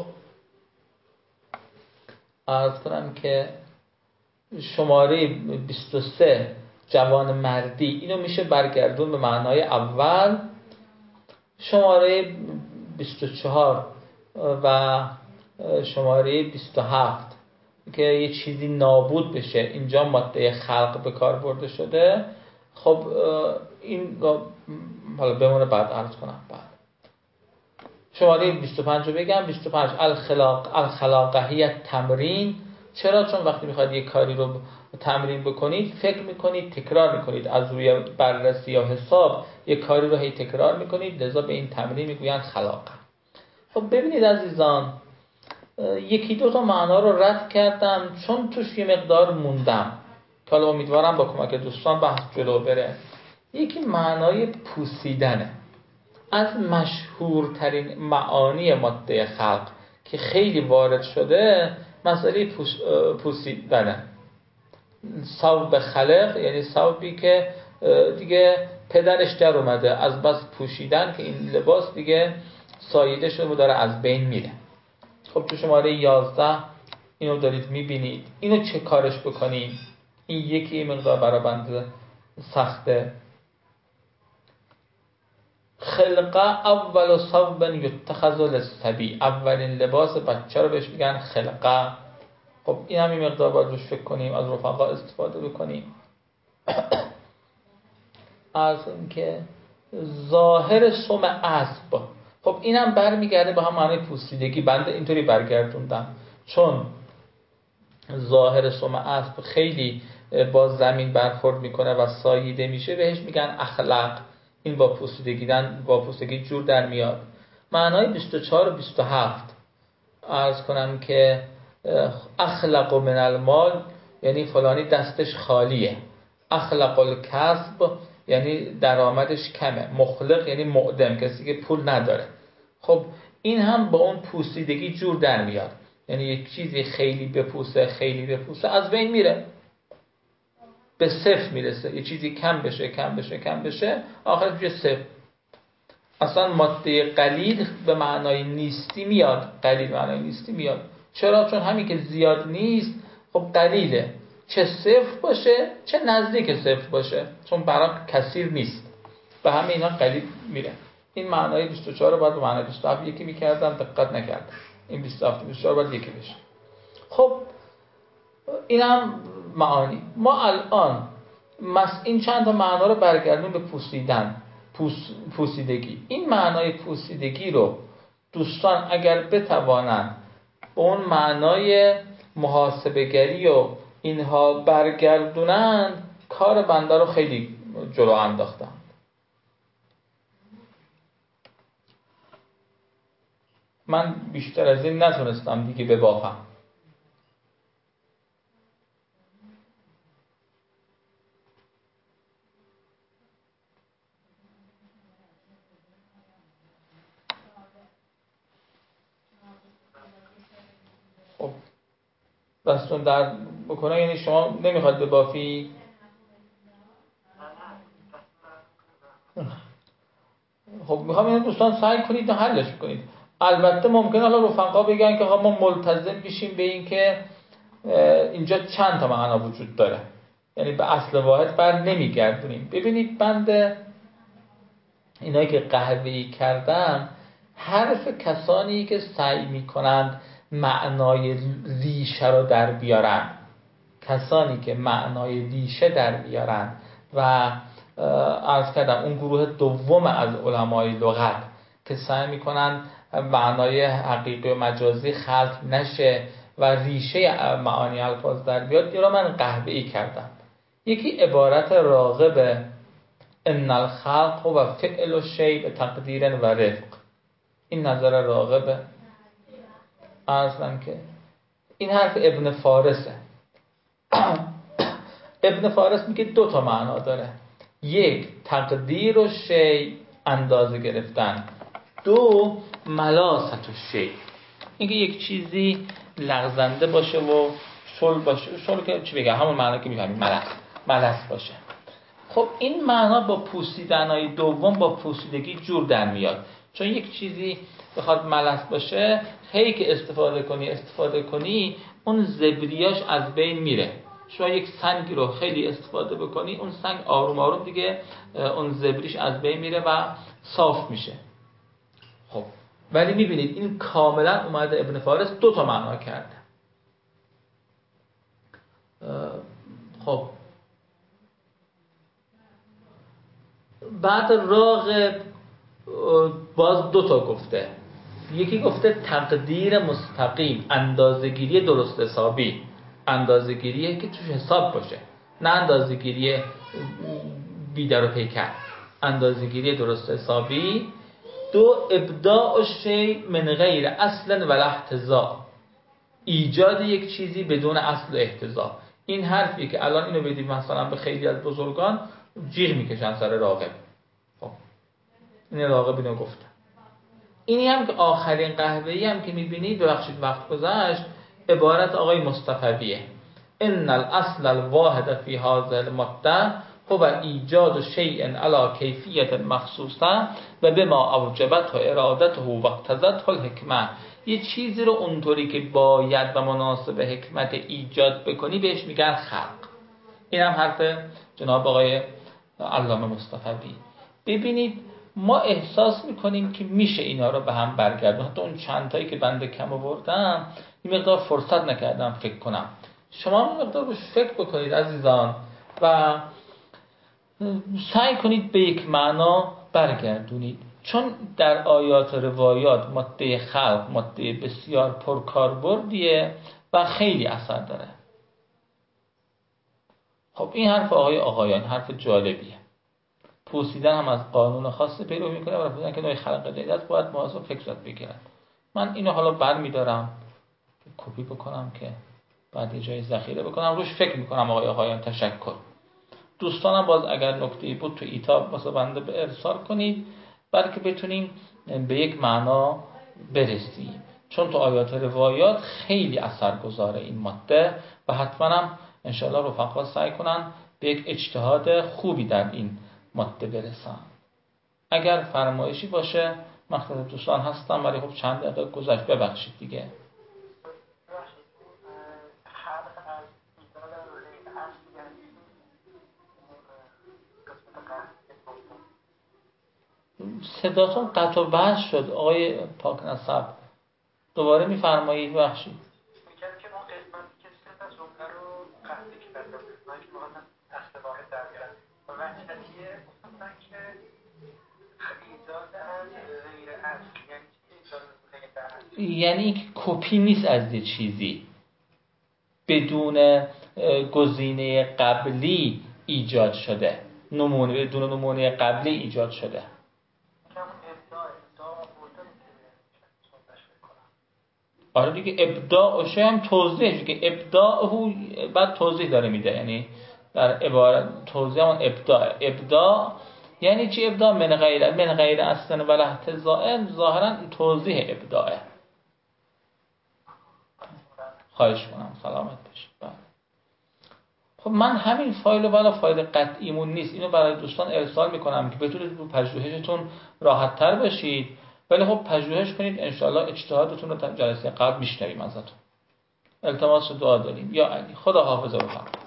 عرض کنم که شماره 23 جوان مردی، اینو میشه برگردون به معنای اول. شماره 24 و شماره 27 که یه چیزی نابود بشه، اینجا ماده خلق به کار برده شده. خب این حالا بمونه بعد عرض کنم. بعد شماره 25 رو بگم. 25 الخلاقهیت تمرین. چرا؟ چون وقتی میخواید یک کاری رو تمرین بکنید، فکر میکنید، تکرار میکنید، از روی بررسی یا حساب یک کاری رو هی تکرار میکنید، لذا به این تمرین میگویند خلاقه. خب ببینید عزیزان، یکی دو تا معنا رو رد کردم چون توش یه مقدار موندم که حالا امیدوارم با کمک دوستان بحث جلو بره. یکی معنای پوسیدنه. از مشهورترین معانی ماده خلق که خیلی وارد شده مسئله پوسیدنه. ثوب خلق یعنی ثوبی که دیگه پدرش در اومده، از بس پوشیدن که این لباس دیگه ساییده شده و داره از بین میره. خب تو شماره 11 اینو دارید میبینید. اینو چه کارش بکنیم؟ این یکی مقدار برای بنده سخته. خلقه اول ثوب یتخذ للصبی، اولین لباس بچه رو بهش میگن خلقه. خب این هم این مقدار باید روش فکر کنیم، از رفقا استفاده بکنیم. از اینکه ظاهر سم اسب، خب این هم برمیگرده به هم معنی پوسیدگی. بنده اینطوری برگردوندم چون ظاهر سم اسب خیلی با زمین برخورد میکنه و ساییده میشه، بهش میگن اخلاق. این با پوسیدگی جور در میاد. معنای 24 و 27 عرض کنم که اخلق من المال یعنی فلانی دستش خالیه. اخلق الکسب یعنی درآمدش کمه. مخلق یعنی معدم، کسی که پول نداره. خب این هم با اون پوسیدگی جور در میاد، یعنی یک چیزی خیلی بپوسه از بین میره، به صفر میرسه. یه چیزی کم بشه آخرش میشه صفر. اصلا ماده قلیل به معنای نیستی میاد. چرا؟ چون همین که زیاد نیست خب قلیله، چه صفر باشه چه نزدیک صفر باشه، چون برای کثیر نیست. به همه اینا قلیل میره. این معنای 24 رو باید به معنای 27 یکی میکردم، دقت نکردم. این 27 24 باید یکی بشه. خب این هم معانی. ما الان این چند تا معنا رو برگردون به پوسیدگی. این معنای پوسیدگی رو دوستان اگر بتوانند به اون معنای محاسبه‌گری و اینها برگردونند، کار بنده رو خیلی جلو انداختن. من بیشتر از این نتونستم دیگه ببافم. خب دستون در بکنه، یعنی شما نمیخواد ببافی؟ خب میخوام این دوستان سعی کنید و حلش کنید. البته ممکنه حالا رفقا بگن که ما ملتزم بشیم به این که اینجا چند تا معنا وجود داره، یعنی به اصل واحد بر نمیگردونیم. ببینید بنده اینایی که قهوه‌ای کردم حرف کسانی که سعی میکنند معنای ریشه رو در بیارن، کسانی که معنای ریشه در بیارن و عرض کردم اون گروه دوم از علمای لغت که سعی میکنن معنای حقیقی و مجازی خلق نشه و ریشه معانی الفاظ در بیاد، این رو من قهوه‌ای کردم. یکی عبارت راغب ان الخلق و فعل الشیء به تقدیر و رفق. این نظر راغبه. عرضم که این حرف ابن فارسه. ابن فارس میگه دو تا معنا داره. یک، تقدیر و شی، اندازه گرفتن. دو، ملاست و شی، اینکه یک چیزی لغزنده باشه و شل باشه. شل که چی بگم، همون معنا که میفهمید، ملس باشه. خب این معنا با پوسیدنای دوم با پوسیدگی جور در میاد، چون یک چیزی بخواد ملس باشه هی که استفاده کنی اون زبریاش از بین میره. شما یک سنگی رو خیلی استفاده بکنی، اون سنگ آروم آروم دیگه اون زبریش از بین میره و صاف میشه. خب ولی میبینید این کاملا اومده ابن فارس 2 تا معنا کرده. خب بعد راغب باز 2 تا گفته. یکی گفته تقدیر مستقیم، اندازه‌گیری درست حسابی، اندازه‌گیریه که توش حساب باشه، نه اندازه‌گیری بیدر و پیکر، اندازه‌گیری درست حسابی. 2 ابداع شیء من غیر اصل ولا احتزاء، ایجاد یک چیزی بدون اصل و احتزاء. این حرفی که الان اینو بدیم مثلا به خیلی از بزرگان جیغ میکشن سر راغب. خب این راغب اینو گفته. اینی هم که آخرین قهوه‌ای هم که میبینید، ببخشید وقت گذشت، عبارت آقای مصطفویه: ان الاصل الواحد فی هذه الماده هو ایجاد شیء علی کیفیت مخصوصه و بما اوجبته ارادته و اقتضته الحکمه. یه چیزی رو اونطوری که باید و مناسب حکمت ایجاد بکنی بهش میگن خلق. این هم حرف جناب آقای علامه مصطفوی. ببینید ما احساس میکنیم که میشه اینا رو به هم برگردون. حتی اون چند تایی که بنده کم آوردم این مقدار فرصت نکردم فکر کنم. شما این مقدار روش فکر بکنید عزیزان و سعی کنید به یک معنا برگردونید، چون در آیات و روایات ماده خلق ماده بسیار پرکاربردیه و خیلی اثر داره. خب این حرف آقایان حرف جالبیه. پوسیدن هم از قانون خاص پیرو میکنه و رفتن که نوع خلق جدید باید محاسب فکرت بگیرن. من اینو حالا برمیدارم کپی بکنم که بعد یه جای ذخیره بکنم، روش فکر میکنم آقایان. تشکر. دوستانم باز اگر نکته‌ای بود تو ایتاب واسه بنده به ارسال کنید بلکه بتونیم به یک معنا برسیم، چون تو آیات روایات خیلی اثرگذاره این ماده و حتما هم انشاءالله رفقا سعی کنن به یک اجتهاد خوبی در این ماده برسن. اگر فرمایشی باشه من خدمت دوستان هستم، ولی خب چند دقیقه گذشت، ببخشید دیگه. صداتون قطع و وصل شد آقای پاک نسب، دوباره میفرمایید؟ ببخشید.
میگم که اون قسمتی که سه تا جمله رو قطعی کرده بود، من که می‌خواستم اصل واحد در بیارم و وحدتیه گفتن که ایجاد از غیر اصل، یعنی چی ایجاد از غیر اصل؟
یعنی اینکه کپی نیست از یه چیزی، بدون گزینه قبلی ایجاد شده، بدون نمونه قبلی ایجاد شده. آره دیگه، ابداع و هم توضیحش که ابداع بعد توضیح داره میده، یعنی در عبارت توضیح همون ابداع یعنی چی؟ ابداع من غیر اصلا ولا احتزاء، ظاهرا توضیح ابداعه. خواهش کنم سلامت باشید. خب من همین فایل ولی فایل قطعیمون نیست، اینو برای دوستان ارسال میکنم که بتونید رو پژوهشتون راحت تر بشید، ولی خب پژوهش کنید انشاءالله اجتهادتون رو تا جلسه قبل میشنویم ازتون. التماس دعا داریم. یا علی خدا حافظ.